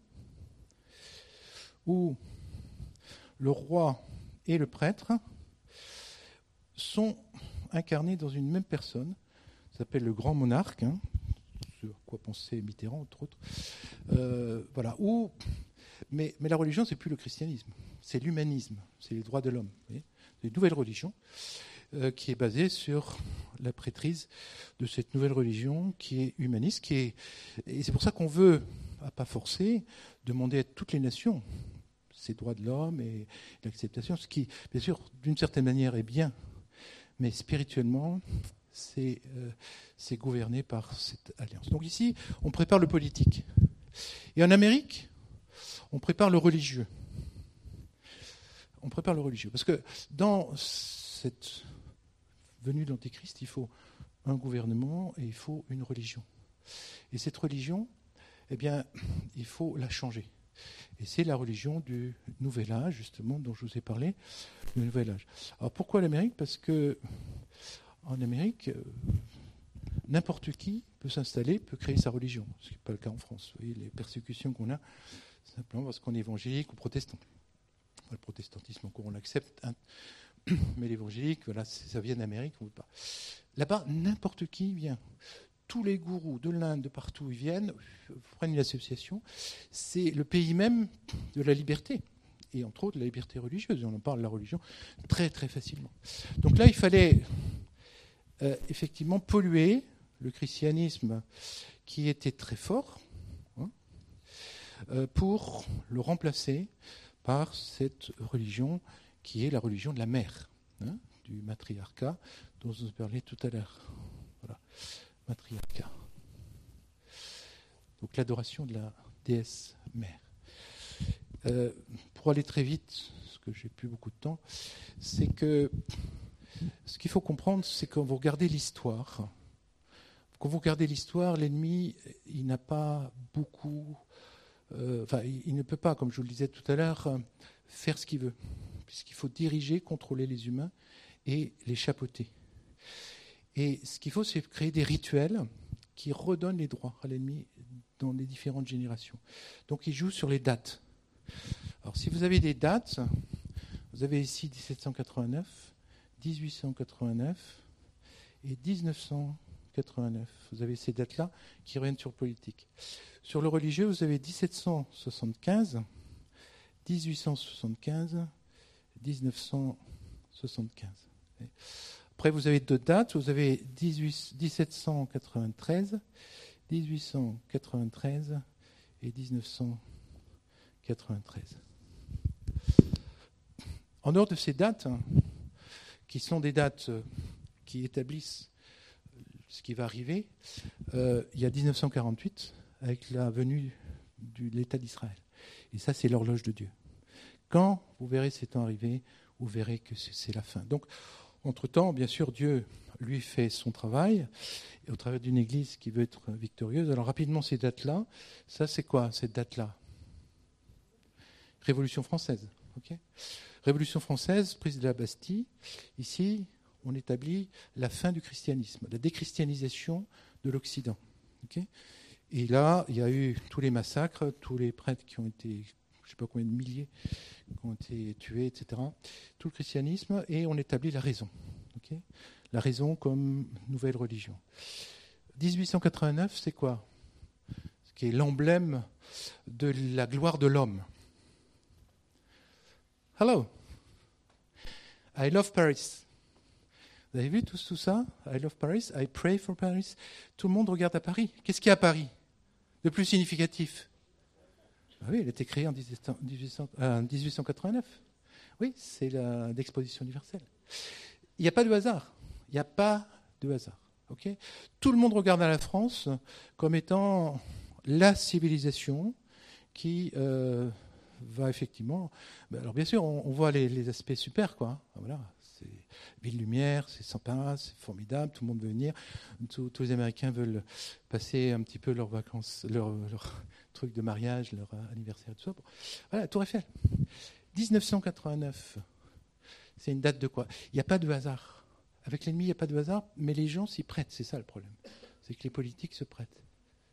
où le roi et le prêtre sont incarnés dans une même personne. Ça s'appelle le grand monarque, ce à quoi pensait Mitterrand, entre autres. Voilà. Mais la religion, c'est plus le christianisme, c'est l'humanisme, c'est les droits de l'homme. C'est une nouvelle religion qui est basée sur la prêtrise de cette nouvelle religion qui est humaniste, et c'est pour ça qu'on veut, à pas forcer, demander à toutes les nations ces droits de l'homme et l'acceptation, ce qui, bien sûr, d'une certaine manière est bien, mais spirituellement, c'est gouverné par cette alliance. Donc ici, on prépare le politique. Et en Amérique, on prépare le religieux. On prépare le religieux. Parce que dans cette venue de l'Antéchrist, il faut un gouvernement et il faut une religion. Et cette religion, eh bien, il faut la changer. Et c'est la religion du Nouvel Âge, justement, dont je vous ai parlé, le Nouvel Âge. Alors pourquoi l'Amérique ? Parce que en Amérique, n'importe qui peut s'installer, peut créer sa religion, ce qui n'est pas le cas en France. Vous voyez les persécutions qu'on a, simplement parce qu'on est évangélique ou protestant. Le protestantisme, encore, on l'accepte, hein. Mais l'évangélique, voilà, ça vient d'Amérique, on ne veut pas. Là-bas, n'importe qui vient. Tous les gourous de l'Inde, de partout où ils viennent, prennent une association. C'est le pays même de la liberté, et entre autres la liberté religieuse. On en parle de la religion très très facilement. Donc là, il fallait effectivement polluer le christianisme qui était très fort, pour le remplacer par cette religion qui est la religion de la mère, du matriarcat dont je vous parlais tout à l'heure. Voilà, matriarcat. Donc l'adoration de la déesse mère. Pour aller très vite, parce que j'ai plus beaucoup de temps, c'est que ce qu'il faut comprendre, c'est quand vous regardez l'histoire, l'ennemi, il n'a pas beaucoup... il ne peut pas, comme je vous le disais tout à l'heure, faire ce qu'il veut, puisqu'il faut diriger, contrôler les humains et les chapeauter. Et ce qu'il faut, c'est créer des rituels qui redonnent les droits à l'ennemi dans les différentes générations. Donc il joue sur les dates. Alors si vous avez des dates, vous avez ici 1789, 1889 et 1989. Vous avez ces dates-là qui reviennent sur le politique. Sur le religieux, vous avez 1775, 1875, 1975. Après, vous avez deux dates. Vous avez 1793, 1893 et 1993. En dehors de ces dates, qui sont des dates qui établissent ce qui va arriver, il y a 1948 avec la venue de l'État d'Israël. Et ça, c'est l'horloge de Dieu. Quand vous verrez ces temps arriver, vous verrez que c'est la fin. Donc, entre-temps, bien sûr, Dieu, lui, fait son travail, et au travers d'une Église qui veut être victorieuse. Alors, rapidement, ces dates-là, ça, c'est quoi, cette date-là ? Révolution française. Okay ? Révolution française, prise de la Bastille. Ici, on établit la fin du christianisme, la déchristianisation de l'Occident. Okay ? Et là, il y a eu tous les massacres, tous les prêtres qui ont été, je ne sais pas combien de milliers, qui ont été tués, etc. Tout le christianisme, et on établit la raison. Okay ? La raison comme nouvelle religion. 1889, c'est quoi ? Ce qui est l'emblème de la gloire de l'homme. Hello, I love Paris. Vous avez vu tout ça ? I love Paris, I pray for Paris. Tout le monde regarde à Paris. Qu'est-ce qu'il y a à Paris de plus significatif ? Ah oui, elle a été créée en 1889. Oui, c'est l'exposition universelle. Il n'y a pas de hasard. Il n'y a pas de hasard. Okay ? Tout le monde regarde à la France comme étant la civilisation qui va effectivement... Alors bien sûr, on voit les aspects super, quoi. Voilà, C'est ville lumière, c'est sympa, c'est formidable, tout le monde veut venir. Tous les Américains veulent passer un petit peu leurs vacances, leur truc de mariage, leur anniversaire, tout ça. Bon. Voilà, Tour Eiffel. 1989, c'est une date de quoi? Il n'y a pas de hasard. Avec l'ennemi, il n'y a pas de hasard, mais les gens s'y prêtent, c'est ça le problème. C'est que les politiques se prêtent.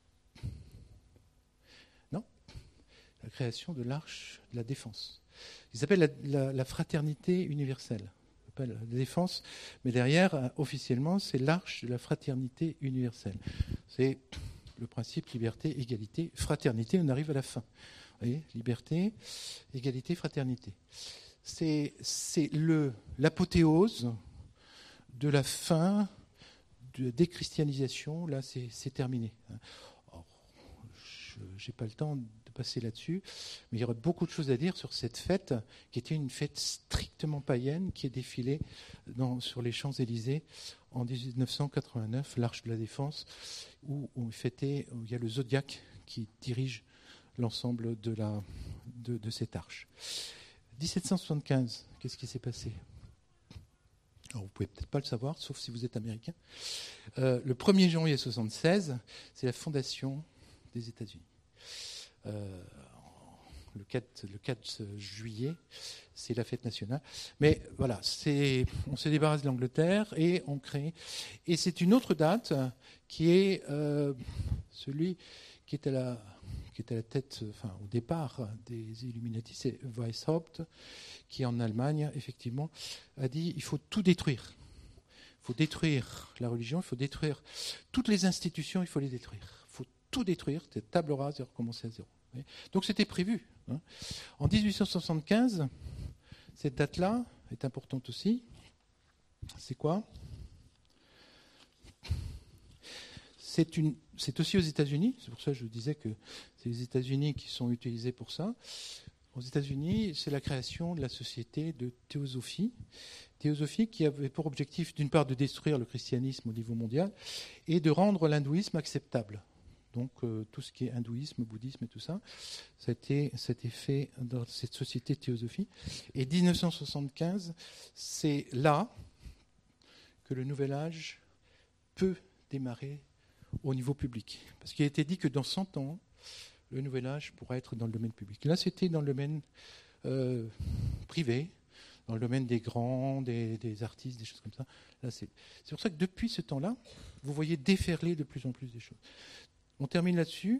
Non, la création de l'Arche de la Défense. Il s'appelle la fraternité universelle. La défense, mais derrière, officiellement, c'est l'Arche de la fraternité universelle. C'est le principe liberté, égalité, fraternité, on arrive à la fin. Vous voyez, liberté, égalité, fraternité. C'est l'apothéose de la fin de la déchristianisation. Là, c'est terminé. Je n'ai pas le temps de passer là-dessus, mais il y aurait beaucoup de choses à dire sur cette fête, qui était une fête strictement païenne, qui est défilée sur les Champs-Élysées en 1989, l'Arche de la Défense, où il y a le Zodiaque qui dirige l'ensemble de cette arche. 1775, qu'est-ce qui s'est passé? Alors, vous ne pouvez peut-être pas le savoir, sauf si vous êtes américain. Le 1er janvier 1976, c'est la fondation des États-Unis. Le 4 juillet, c'est la fête nationale. Mais voilà, on se débarrasse de l'Angleterre et on crée. Et c'est une autre date qui est celui qui est à la tête, enfin au départ des Illuminati, c'est Weishaupt, qui en Allemagne, effectivement, a dit il faut tout détruire. Il faut détruire la religion, il faut détruire toutes les institutions, il faut les détruire. Il faut tout détruire, c'est table rase et recommencer à zéro. Donc c'était prévu. En 1875, cette date-là est importante aussi. C'est quoi? C'est aussi aux États-Unis, c'est pour ça que je disais que c'est les États-Unis qui sont utilisés pour ça. Aux États-Unis, c'est la création de la société de théosophie. Théosophie qui avait pour objectif, d'une part, de détruire le christianisme au niveau mondial et de rendre l'hindouisme acceptable. Donc tout ce qui est hindouisme, bouddhisme et tout ça, ça a été fait dans cette société de théosophie. Et 1975, c'est là que le nouvel âge peut démarrer au niveau public. Parce qu'il a été dit que dans 100 ans, le nouvel âge pourra être dans le domaine public. Là, c'était dans le domaine privé, dans le domaine des grands, des artistes, des choses comme ça. Là, c'est pour ça que depuis ce temps-là, vous voyez déferler de plus en plus des choses. On termine là-dessus.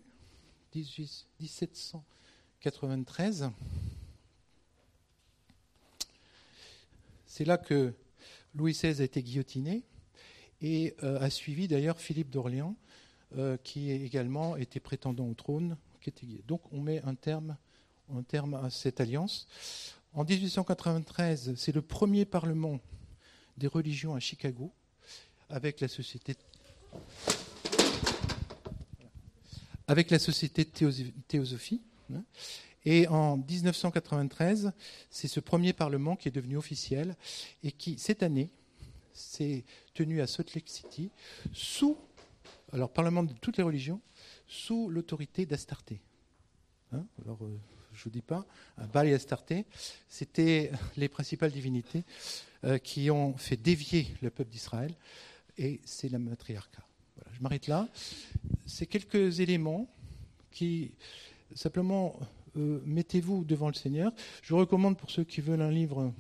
1793. C'est là que Louis XVI a été guillotiné et a suivi d'ailleurs Philippe d'Orléans, qui également était prétendant au trône. Donc on met un terme à cette alliance. En 1893, c'est le premier parlement des religions à Chicago, avec la société de théosophie. Et en 1993, c'est ce premier parlement qui est devenu officiel et qui, cette année, s'est tenu à Salt Lake City, parlement de toutes les religions, sous l'autorité d'Astarté. Je ne vous dis pas, Baal et Astarté, c'était les principales divinités qui ont fait dévier le peuple d'Israël, et c'est la matriarcat. Voilà, je m'arrête là. C'est quelques éléments qui, simplement, mettez-vous devant le Seigneur. Je vous recommande, pour ceux qui veulent un livre